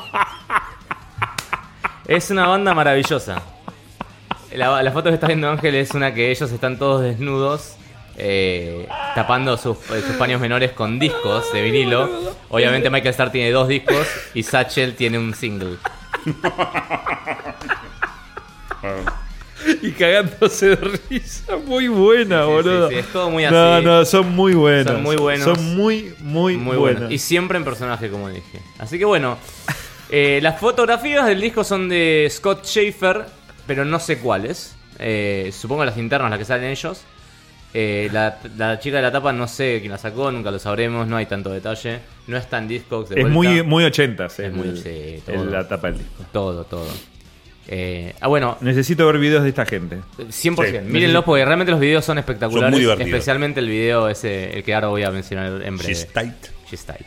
Es una banda maravillosa. La, la foto que está viendo Ángel es una que ellos están todos desnudos, eh, tapando sus, eh, sus paños menores con discos de vinilo. Obviamente Michael Starr tiene dos discos y Satchel tiene un single. Y cagándose de risa. Muy buena, Sí, sí, boludo. sí, sí, es todo muy No, así. no, son muy buenos. Son muy buenos. Son muy, muy, Muy buenos. bueno. Y siempre en personaje, como dije. Así que bueno, eh, las fotografías del disco son de Scott Schaefer, pero no sé cuáles. Eh, supongo las internas, las que salen ellos. Eh, la, la chica de la tapa no sé quién la sacó, nunca lo sabremos, no hay tanto detalle. No está en Discogs de Es vuelta. muy, muy ochentas. Es el- muy- sí, todo. el- la tapa del disco. Todo, todo. Eh, ah, bueno, Necesito ver videos de esta gente. cien por ciento. Sí. Mírenlos porque realmente los videos son espectaculares. Son muy divertidos. Especialmente el video ese, el que ahora voy a mencionar en breve. She's tight. She's Tight.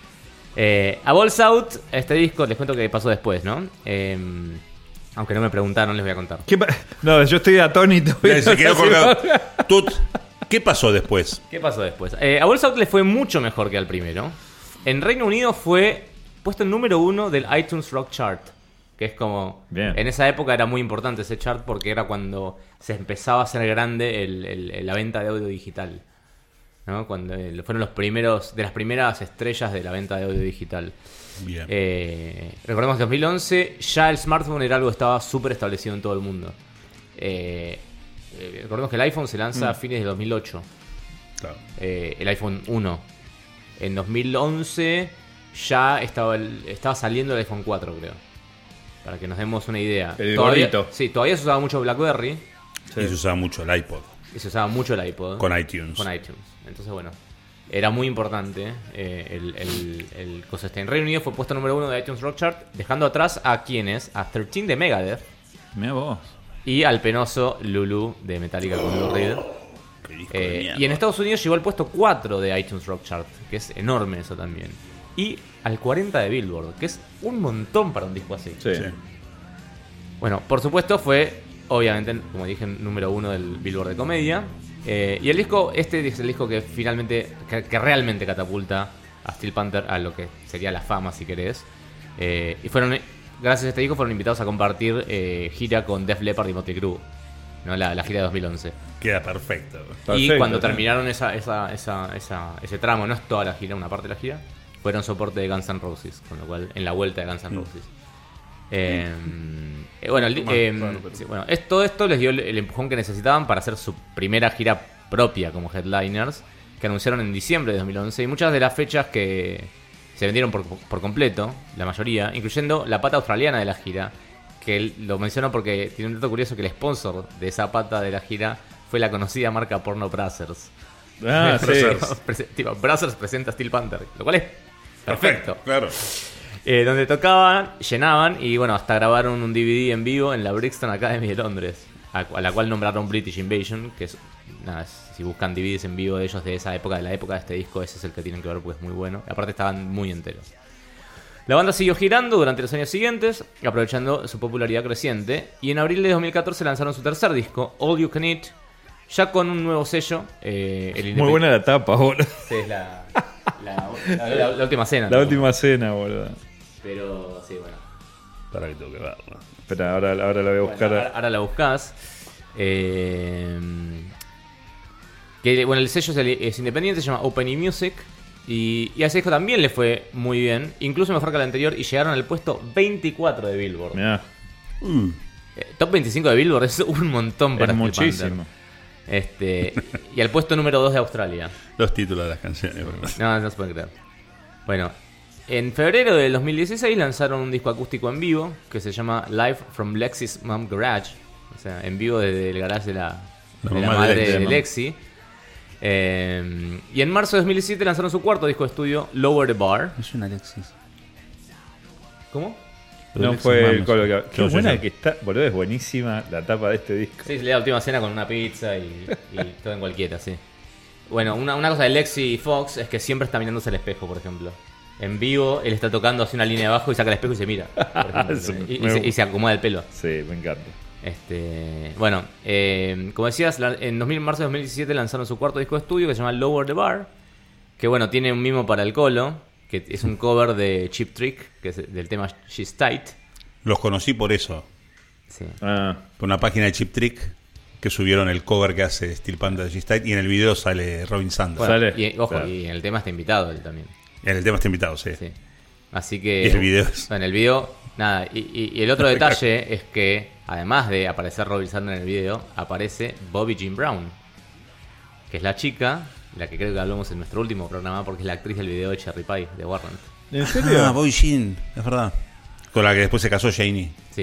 Eh, a Balls Out, este disco, les cuento que pasó después, ¿no? Eh, aunque no me preguntaron, les voy a contar. ¿Qué pa- no, yo estoy atónito. Se quedó colgado. Tut, ¿qué pasó después? ¿Qué pasó después? Eh, a Balls Out le fue mucho mejor que al primero. En Reino Unido fue puesto en número uno del iTunes Rock Chart. Que es como... Bien. En esa época era muy importante ese chart porque era cuando se empezaba a hacer grande el- el- el- la venta de audio digital. ¿No? Cuando eh, fueron los primeros... De las primeras estrellas de la venta de audio digital. Bien. Eh, recordemos que en dos mil once ya el smartphone era algo que estaba súper establecido en todo el mundo. Eh, eh, recordemos que el iPhone se lanza a fines de dos mil ocho. Claro. Eh, el iPhone uno. En dos mil once ya estaba, el- estaba saliendo el iPhone cuatro, creo. Para que nos demos una idea. El todavía, gordito. Sí, todavía se usaba mucho BlackBerry Y se usaba mucho el iPod y se usaba mucho el iPod. con iTunes. Con iTunes. Entonces, bueno, era muy importante eh, el, el, el cosa este. En Reino Unido fue puesto número uno de iTunes Rock Chart, dejando atrás a quienes, a trece de Megadeth Mira vos. y al penoso Lulu de Metallica con Lou Reed. Qué disco de Eh, mierda. y en Estados Unidos llegó al puesto cuatro de iTunes Rock Chart, que es enorme eso también. Y al cuarenta de Billboard, que es un montón para un disco así. Sí. Sí. Bueno, por supuesto fue, obviamente, como dije, número uno del Billboard de comedia. Eh, y el disco, este es el disco que finalmente, que, que realmente catapulta a Steel Panther a lo que sería la fama, si querés. Eh, y fueron, gracias a este disco, fueron invitados a compartir eh, gira con Def Leppard y Motley Crue, ¿no? La, la gira de dos mil once. Queda perfecto. Y Perfecto, cuando sí. terminaron esa, esa, esa, esa- ese tramo, no es toda la gira, una parte de la gira, fueron soporte de Guns N' Roses, con lo cual, en la vuelta de Guns N' Roses. Eh, eh, bueno, el di- Bueno, eh, claro, pero- sí, bueno, es, todo esto les dio el, el empujón que necesitaban para hacer su primera gira propia como headliners, que anunciaron en diciembre de dos mil once. Y muchas de las fechas que se vendieron por, por completo, la mayoría, incluyendo la pata australiana de la gira, que él lo menciono porque tiene un dato curioso que el sponsor de esa pata de la gira fue la conocida marca porno Brazzers. Ah, sí. Brazzers. Prese- tipo, Brazzers presenta Steel Panther, lo cual es perfecto. Claro. eh, donde tocaban, llenaban y bueno, hasta grabaron un D V D en vivo en la Brixton Academy de Londres, a, a la cual nombraron British Invasion, que es, nada, si buscan D V Ds en vivo de ellos de esa época, de la época de este disco, ese es el que tienen que ver porque es muy bueno. Y aparte estaban muy enteros. La banda siguió girando durante los años siguientes, aprovechando su popularidad creciente, y en abril de dos mil catorce lanzaron su tercer disco, All You Can Eat, ya con un nuevo sello. Eh, el Muy buena la tapa, boludo. Sí, es la, la, la, la- la última cena. La ¿no? última cena, boludo. Pero, sí, bueno. Para que tengo que verlo. Espera, ahora, ahora la voy a buscar. Bueno, ahora, ahora la buscás. Eh, que, bueno, el sello es, el- es independiente, se llama Open E Music. Y, y a ese disco también le fue muy bien, incluso mejor que el anterior, y llegaron al puesto veinticuatro de Billboard. Mirá, Eh, Top veinticinco de Billboard es un montón para es Steel muchísimo. Panther. Este, y al puesto número dos de Australia. Los títulos de las canciones. ¿verdad? No, no se puede creer. Bueno, en febrero del dos mil dieciséis lanzaron un disco acústico en vivo que se llama Live from Lexi's Mom Garage. O sea, en vivo desde el garage de la, La de la mamá de madre Lexi, de ¿no? Lexi. Eh, y en marzo de dos mil diecisiete lanzaron su cuarto disco de estudio, Lower the Bar. Es un Alexis. ¿Cómo? No Alexis fue Mames. el colo que. Qué Yo, yo, buena yo. que está, boludo, es buenísima la tapa de este disco. Sí, se le da la última cena con una pizza y, y todo en cualquiera, sí. Bueno, una, una cosa de Lexi Fox es que siempre está mirándose al espejo, por ejemplo. En vivo, él está tocando así una línea de abajo y saca el espejo y se mira. Por ejemplo, Eso y, y me se, gusta. y se acomoda el pelo. Sí, me encanta. Este, bueno, eh, como decías, la- en dos mil, marzo de dos mil diecisiete lanzaron su cuarto disco de estudio que se llama Lower the Bar. Que bueno, tiene un mimo para el colo, que es un cover de Cheap Trick, que es del tema She's Tight. Los conocí por eso. Sí. Ah, Por una página de Chip Trick que subieron el cover que hace Steel Panther de G-Style y en el video sale Robin Sanders. Bueno, Sale, y, ojo, claro. y en el tema está invitado él también. En el tema está invitado, sí. Sí. Así que. Y el video es- Bueno, el video. Nada. Y, y- y el otro detalle es que, además de aparecer Robin Sanders en el video, aparece Bobby Jean Brown. Que es la chica, la que creo que hablamos en nuestro último programa, porque es la actriz del video de Cherry Pie, de Warrant. ¿En serio? Ah, Boy Jean, es verdad. Con la que después se casó Janie. Sí.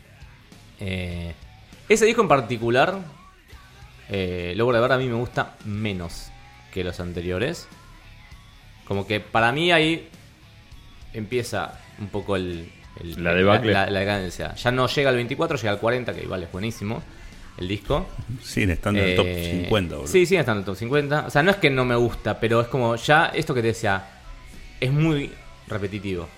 Eh, ese disco en particular, eh, Lower the Bar, a mí me gusta menos que los anteriores. Como que para mí ahí empieza un poco el, el- La debacle. La, la decadencia. Ya no llega al veinticuatro, llega al cuarenta, que igual es buenísimo el disco. Sí, estando en el Eh, top cincuenta, boludo. Sí, sí, está en el top cincuenta. O sea, no es que no me gusta, pero es como ya esto que te decía, es muy repetitivo.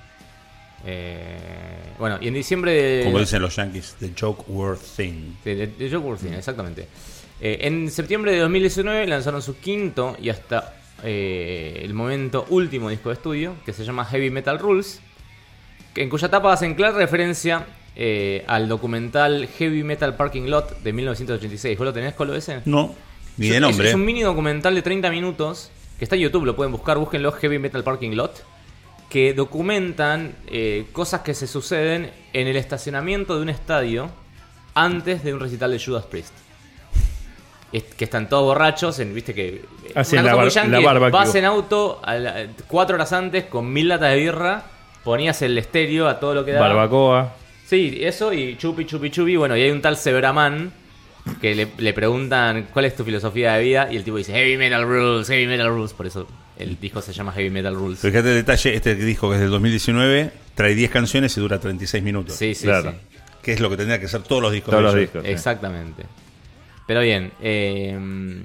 Eh, bueno, y en diciembre de... Como dicen los yankees, the joke worth thing. De, de, de Joe Worthing, exactamente. Eh, en septiembre de dos mil diecinueve lanzaron su quinto y hasta eh, el momento último disco de estudio, que se llama Heavy Metal Rules, que- en cuya tapa hacen clara referencia eh, al documental Heavy Metal Parking Lot de mil novecientos ochenta y seis. ¿Vos lo tenés, Colo, ese? No, ni Es- de nombre. Es, es un mini documental de treinta minutos que está en YouTube, lo pueden buscar, búsquenlo, Heavy Metal Parking Lot, que documentan eh, cosas que se suceden en el estacionamiento de un estadio antes de un recital de Judas Priest. Es- que están todos borrachos, en, viste que... Hacen una la cosa muy bar- yankee la es, barbecue. vas en auto a la- cuatro horas antes con mil latas de birra, ponías el estéreo a todo lo que da. Barbacoa. Sí, eso y chupi, chupi, chupi. Bueno, y hay un tal Severaman que le, le preguntan cuál es tu filosofía de vida y el tipo dice Heavy Metal Rules, Heavy Metal Rules. Por eso el disco se llama Heavy Metal Rules. Fíjate el detalle, este disco que es del dos mil diecinueve trae diez canciones y dura treinta y seis minutos. Sí, sí, Claro. sí. Que es lo que tendría que ser todos los discos. Todos de los ellos. discos. sí. Exactamente. Pero bien, eh,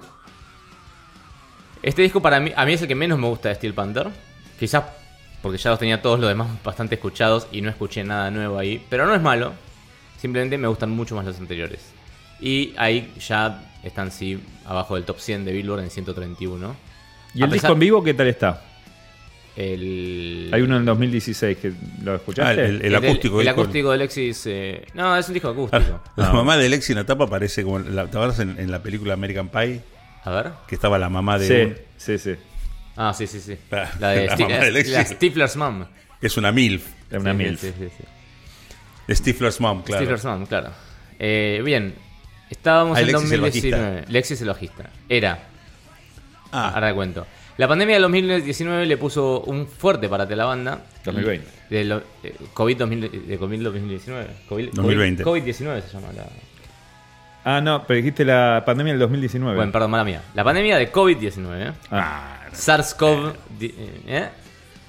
este disco para mí, a mí es el que menos me gusta de Steel Panther. Quizás porque ya los tenía todos los demás bastante escuchados y no escuché nada nuevo ahí. Pero no es malo. Simplemente me gustan mucho más los anteriores. Y ahí ya están sí abajo del top cien de Billboard en ciento treinta y uno. ¿Y A el pesar- disco en vivo qué tal está? El, Hay uno en dos mil dieciséis que lo Ah, escuchaste. el, el acústico. El, disco- acústico de Lexis. eh, no, es un disco Ah, acústico. la No. mamá de Lexi en la tapa aparece como en la, ¿te acuerdas en, en la película American Pie? A ver. Que estaba la mamá de Sí, un- sí, sí. Ah, sí, sí, sí. La- La de la Sti- mamá de Lexi. la Stifler's Mom. es una MILF. Es una Sí, mil. sí, sí, sí. De Stifler's Mom, claro. Stifler's Mom, claro. Eh, bien, estábamos Ah, en Lexis el dos mil diecinueve. bajista. Lexis el bajista. Era, Ah, ahora te cuento. La pandemia del dos mil diecinueve le puso un fuerte parate a la banda. dos mil veinte. De lo- eh, COVID, dos mil, de COVID dos mil diecinueve. COVID, dos mil veinte. COVID diecinueve se llama la... Ah, no, pero dijiste la pandemia del dos mil diecinueve. Bueno, perdón, mala mía. La pandemia de COVID diecinueve. Ah, SARS-CoV... ¿eh?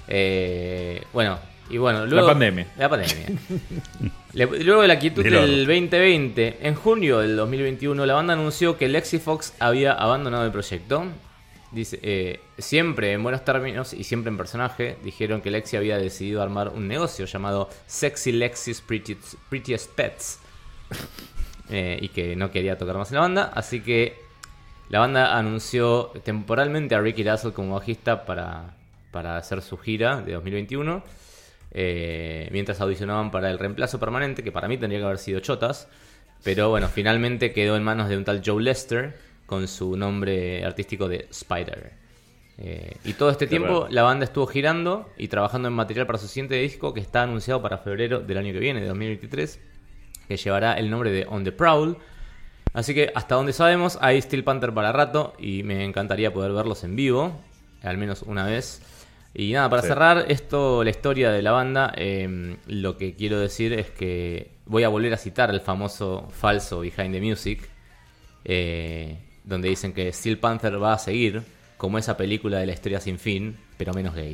Eh, bueno, y bueno, luego... La pandemia. La pandemia. Le- luego de la quietud Del del horno. veinte veinte, en junio del dos mil veintiuno, la banda anunció que Lexi Fox había abandonado el proyecto. Dice, eh, siempre en buenos términos y siempre en personaje, dijeron que Lexi había decidido armar un negocio llamado Sexy Lexi's Prettiest, Prettiest Pets. Eh, y que no quería tocar más en la banda, así que la banda anunció temporalmente a Ricky Russell como bajista para, para hacer su gira de dos mil veintiuno, eh, mientras audicionaban para el reemplazo permanente, que para mí tendría que haber sido Chotas, pero bueno, finalmente quedó en manos de un tal Joe Lester con su nombre artístico de Spider. Eh, y todo este Qué tiempo raro. la banda estuvo girando y trabajando en material para su siguiente disco, que está anunciado para febrero del año que viene, de dos mil veintitrés, que llevará el nombre de On the Prowl. Así que hasta donde sabemos hay Steel Panther para rato y me encantaría poder verlos en vivo, al menos una vez. Y nada, para Sí. cerrar esto, la historia de la banda, eh, lo que quiero decir es que voy a volver a citar el famoso falso Behind the Music, eh, donde dicen que Steel Panther va a seguir como esa película de la historia sin fin, pero menos gay.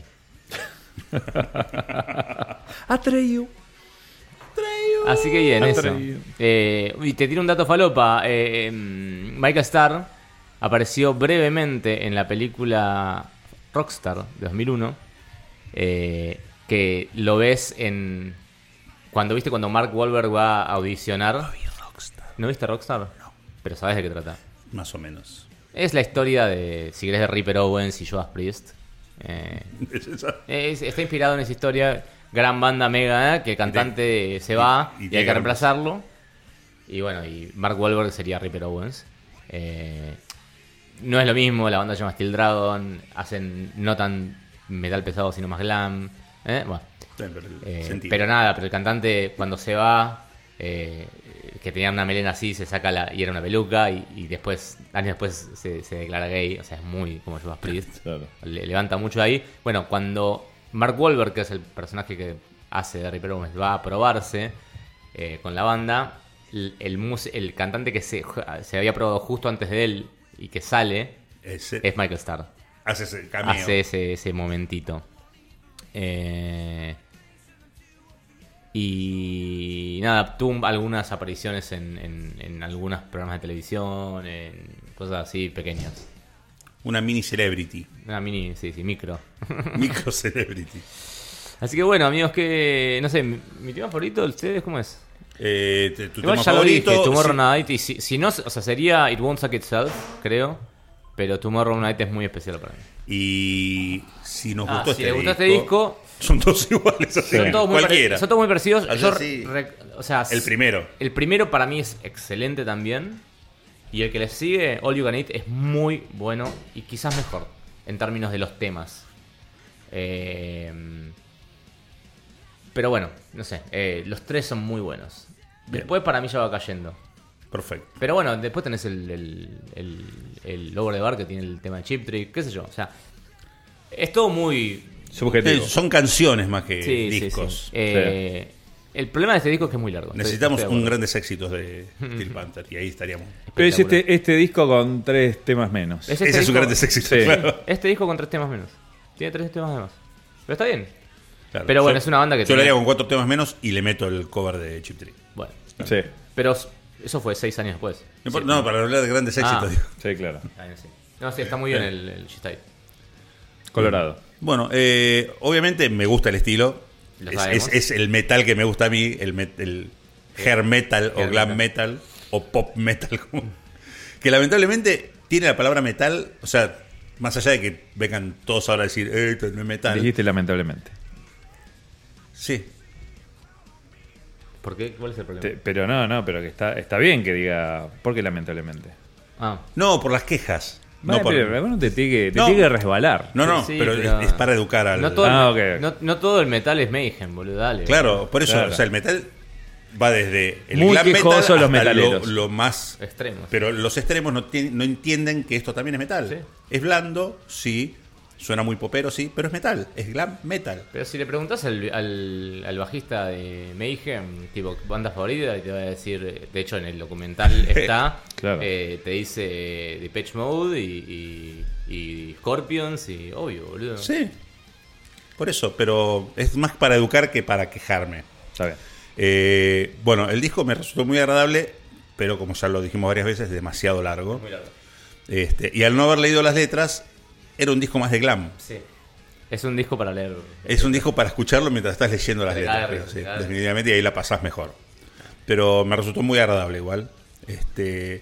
Atreyu. Así que bien, eso. Atrevido. Eh, y te tiro un dato falopa. Eh, eh, Michael Starr apareció brevemente en la película Rockstar de dos mil uno. Eh, que lo ves en... Cuando viste cuando Mark Wahlberg va a audicionar. No vi Rockstar. ¿No viste Rockstar? No. Pero sabes de qué trata. Más o menos. Es la historia de, si querés, de Ripper Owens y Judas Priest. Eh, ¿Es esa? Es- está inspirado en esa historia. Gran banda mega, ¿eh? Que el cantante se va y- y y, tiene hay que que reemplazarlo. Y bueno, y Mark Wahlberg sería Ripper Owens. Eh, no es lo mismo, la banda se llama Steel Dragon. Hacen no tan metal pesado, sino más glam. ¿eh? Bueno, Sí, pero el eh, sentido. pero nada, pero el cantante cuando se va, eh, que tenía una melena así, se saca la y era una peluca. Y, y después, años después, se, se declara gay. O sea, es muy como Judas Priest. Claro. Le- levanta mucho ahí. Bueno, cuando Mark Wahlberg, que es el personaje que hace de Ripper Owens, va a probarse eh, con la banda, el, el, mus- el cantante que se, se había probado justo antes de él y que sale Ese- es Michael Starr. hace ese cameo. Hace ese, ese momentito. Eh, y nada, tuvo algunas apariciones en, en, en algunos programas de televisión, en cosas así pequeñas. Una mini celebrity. Una mini, sí, sí, micro. Micro celebrity. Así que bueno, amigos, que no sé, mi, mi tema favorito de ustedes, ¿cómo es? Eh, te- tu Igual tema ya favorito. lo dije, Tomorrow sí. Night, y si, si no, o sea, sería It Won't Suck Itself, creo, pero Tomorrow Night es muy especial para mí. Y si nos Ah, gustó si este les gustó disco, este disco, son todos iguales. así, son todos muy, cualquiera. pare- son todos muy parecidos. Ah, Yo, sí. re- o sea, El primero. El primero para mí es excelente también. Y el que le sigue, All You Can Eat, es muy bueno y quizás mejor en términos de los temas. Eh, pero bueno, no sé. eh, los tres son muy buenos. Bien. Después para mí ya va cayendo. Perfecto. Pero bueno, después tenés el, el, el, el Over the Bar que tiene el tema de Chip Trick, qué sé yo. O sea, es todo muy... Subjetivo. Eh, son canciones más que Sí, sí, discos. sí. Eh, El problema de este disco es que es muy largo. Estoy- Necesitamos estoy de un acuerdo. grandes éxitos de Steel Panther y ahí estaríamos. Pero es este, este disco con tres temas menos. Es este Ese es un disco- grandes éxitos. Sí. Claro. Este disco con tres temas menos. Tiene tres temas menos. Pero está bien. Claro. Pero bueno, Yo- es una banda que Yo tiene- lo haría con cuatro temas menos y le meto el cover de Chip Trick. Bueno. Sí, Pero eso fue seis años después. No, importa- no, para hablar de grandes éxitos. Ah. digo. sí, claro. Ah, sí. No, sí, está muy bien el, el G-Style. Colorado. Bueno, eh, obviamente me gusta el estilo. Lo Es, sabemos. es- es el metal que me gusta a mí, el, met- el hair metal o Hair glam metal. metal. o pop metal. como- que lamentablemente tiene la palabra metal, o sea, más allá de que vengan todos ahora a decir, eh, esto no es metal. Dijiste lamentablemente. Sí, ¿Por qué? ¿Cuál es el problema? Te- pero no, no, pero que está, está bien que diga. ¿Por qué lamentablemente? Ah, no, por las quejas. No, Vale, por- pero bueno, te tiene que, te No. tiene que resbalar. no, no, Sí, pero, pero- Es, es para educar al... no, todo Ah, el, ok. no, no todo el metal es Mayhem, boludo. Dale. Claro, por eso, Claro. o sea, el metal va desde el Muy glam metal quejosos hasta los metaleros. Lo, lo más... Extremos. Pero los extremos no, tien- no entienden que esto también es metal. Sí. Es blando, sí. Suena muy popero, sí. Pero es metal. Es glam metal. Pero si le preguntas al, al, al bajista de Mayhem, tipo, banda favorita, y te va a decir, de hecho en el documental está, Claro. eh, te dice Depeche Mode y, y, y Scorpions y obvio, boludo. Sí. Por eso, pero es más para educar que para quejarme. Está bien. Eh, bueno, el disco me resultó muy agradable, pero como ya lo dijimos varias veces, demasiado largo. Muy largo. Este, y al no haber leído las letras, era un disco más de glam. Sí. Es un disco para leer. Es un disco para escucharlo mientras estás leyendo las Te letras. cae, creo, te sí, cae. definitivamente, y ahí la pasás mejor. Pero me resultó muy agradable igual. Este,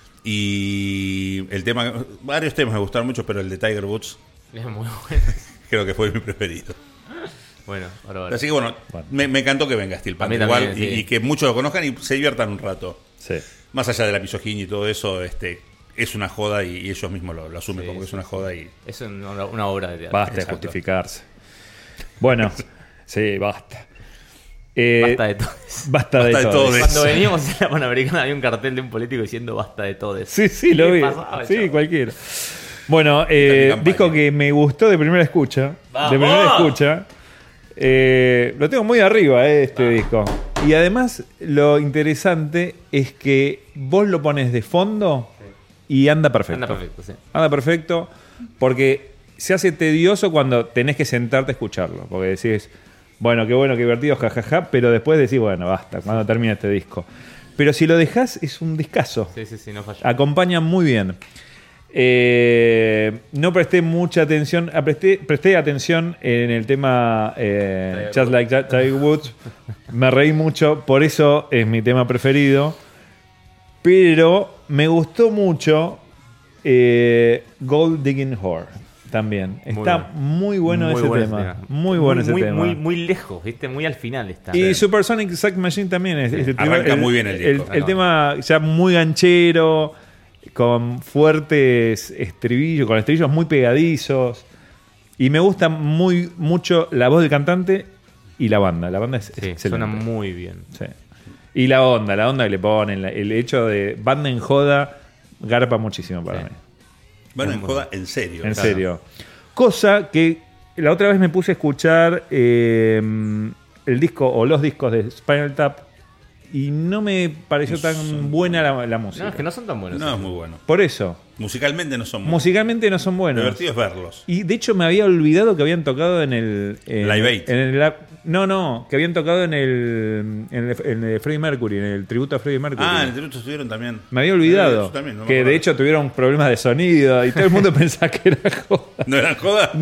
y el tema, varios temas me gustaron mucho, pero el de Tiger Woods Es muy bueno. creo que fue mi preferido. Bueno, ahora, ahora. Así que bueno, me, me encantó que venga Steel A mí Panther también, igual y, sí. y que muchos lo conozcan y se diviertan un rato. Sí. Más allá de la misoginia y todo eso, este, es una joda y, y ellos mismos lo, lo asumen Sí, como que es sí, una joda y Es una, una obra de teatro. Basta de Exacto. justificarse. Bueno, sí, basta. Eh, Basta de todo. Basta de Basta de todo. todo. Cuando veníamos en la Panamericana había un cartel de un político diciendo basta de todo. Sí, sí, lo ¿Qué vi. pasaba, Sí, chavo? cualquiera. Bueno, eh, campaña. disco que me gustó de primera escucha. ¡Vamos! De primera escucha. Eh, lo tengo muy arriba, eh, este disco. Y además, lo interesante es que vos lo pones de fondo y anda perfecto. Anda perfecto, sí. Anda perfecto porque se hace tedioso cuando tenés que sentarte a escucharlo. Porque decís, bueno, qué bueno, qué divertido, jajaja. Pero después decís, bueno, basta, cuando termina este disco. Pero si lo dejás, es un discazo. Sí, sí, sí, no falla. Acompaña muy bien. Eh, no presté mucha atención, ah, presté, presté atención en el tema eh, Tiger Just Like That, Tiger Woods. Me reí mucho, por eso es mi tema preferido. Pero me gustó mucho eh, Gold Digging Whore también. Muy Está bueno. muy bueno Muy ese bueno tema. ese tema. Muy bueno ese muy, tema. Muy, muy lejos, ¿viste? Muy al final está. Y Supersonic Sack Machine también es, es el Arranca tema- muy bien el disco. El, tema ya muy ganchero, con fuertes estribillos, con estribillos muy pegadizos. Y me gusta muy mucho la voz del cantante y la banda. La banda es Sí, excelente. suena muy bien. Sí. Y la onda, la onda que le ponen, la- el hecho de banda en joda, garpa muchísimo para Sí. mí. bueno, en joda, en serio. En claro. serio. Cosa que la otra vez me puse a escuchar eh, el disco o los discos de Spinal Tap y no me pareció tan buena la, la música. No, es que no son tan buenos. No, es muy bueno. Por eso, Musicalmente no son muy musicalmente no son buenos. divertido es verlos. Y de hecho me había olvidado que habían tocado en el... en- Live Aid. en el- no, no, que habían tocado en el, en el, en el Freddie Mercury, en el tributo a Freddie Mercury. Ah, en el tributo estuvieron también. Me había olvidado. Eh, yo también, no me que de acordaba. hecho tuvieron problemas de sonido y todo el mundo pensaba que era joda. ¿No eran joda?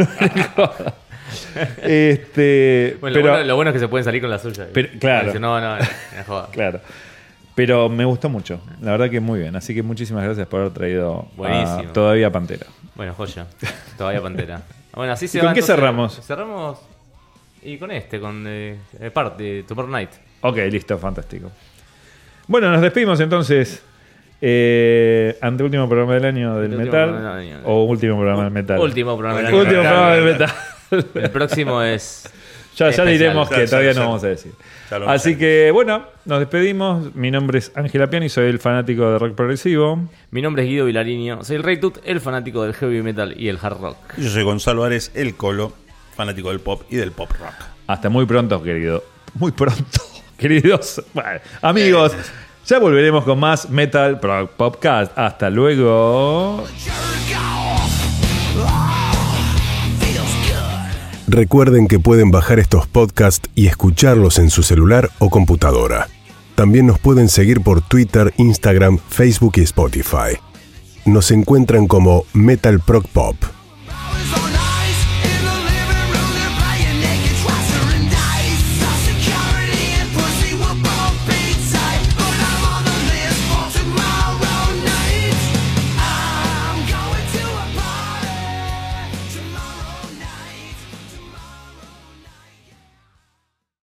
Este, Bueno, pero, lo, bueno, lo bueno es que se pueden salir con la suya. Pero, claro. Dice, no, no, es joda. Claro. Pero me gustó mucho. La verdad que muy bien. Así que muchísimas gracias por haber traído a Buenísimo. Todavía Pantera. Bueno, joya. Todavía Pantera. Bueno, así se ¿Y va, con qué entonces. cerramos? Cerramos y con este, con eh, eh, parte, Tomorrow Night. Ok, listo, fantástico. Bueno, nos despedimos entonces. Eh, ante último programa del año del Último metal. programa del año. O último programa del metal. Último programa del Último año. programa del metal. El próximo es. Ya, ya especial. diremos Ya, que ya, todavía ya. no vamos a decir. Ya lo Así vamos a que, bueno, nos despedimos. Mi nombre es Ángela Piani, soy el fanático de rock progresivo. Mi nombre es Guido Vilariño. Soy el Rey Tut, el fanático del heavy metal y el hard rock. Yo soy Gonzalo Ares, el Colo, fanático del pop y del pop rock. Hasta muy pronto, querido. Muy pronto, queridos. Bueno, amigos, ya volveremos con más Metal Prog Podcast. Hasta luego. Recuerden que pueden bajar estos podcasts y escucharlos en su celular o computadora. También nos pueden seguir por Twitter, Instagram, Facebook y Spotify. Nos encuentran como Metal Prog Pop.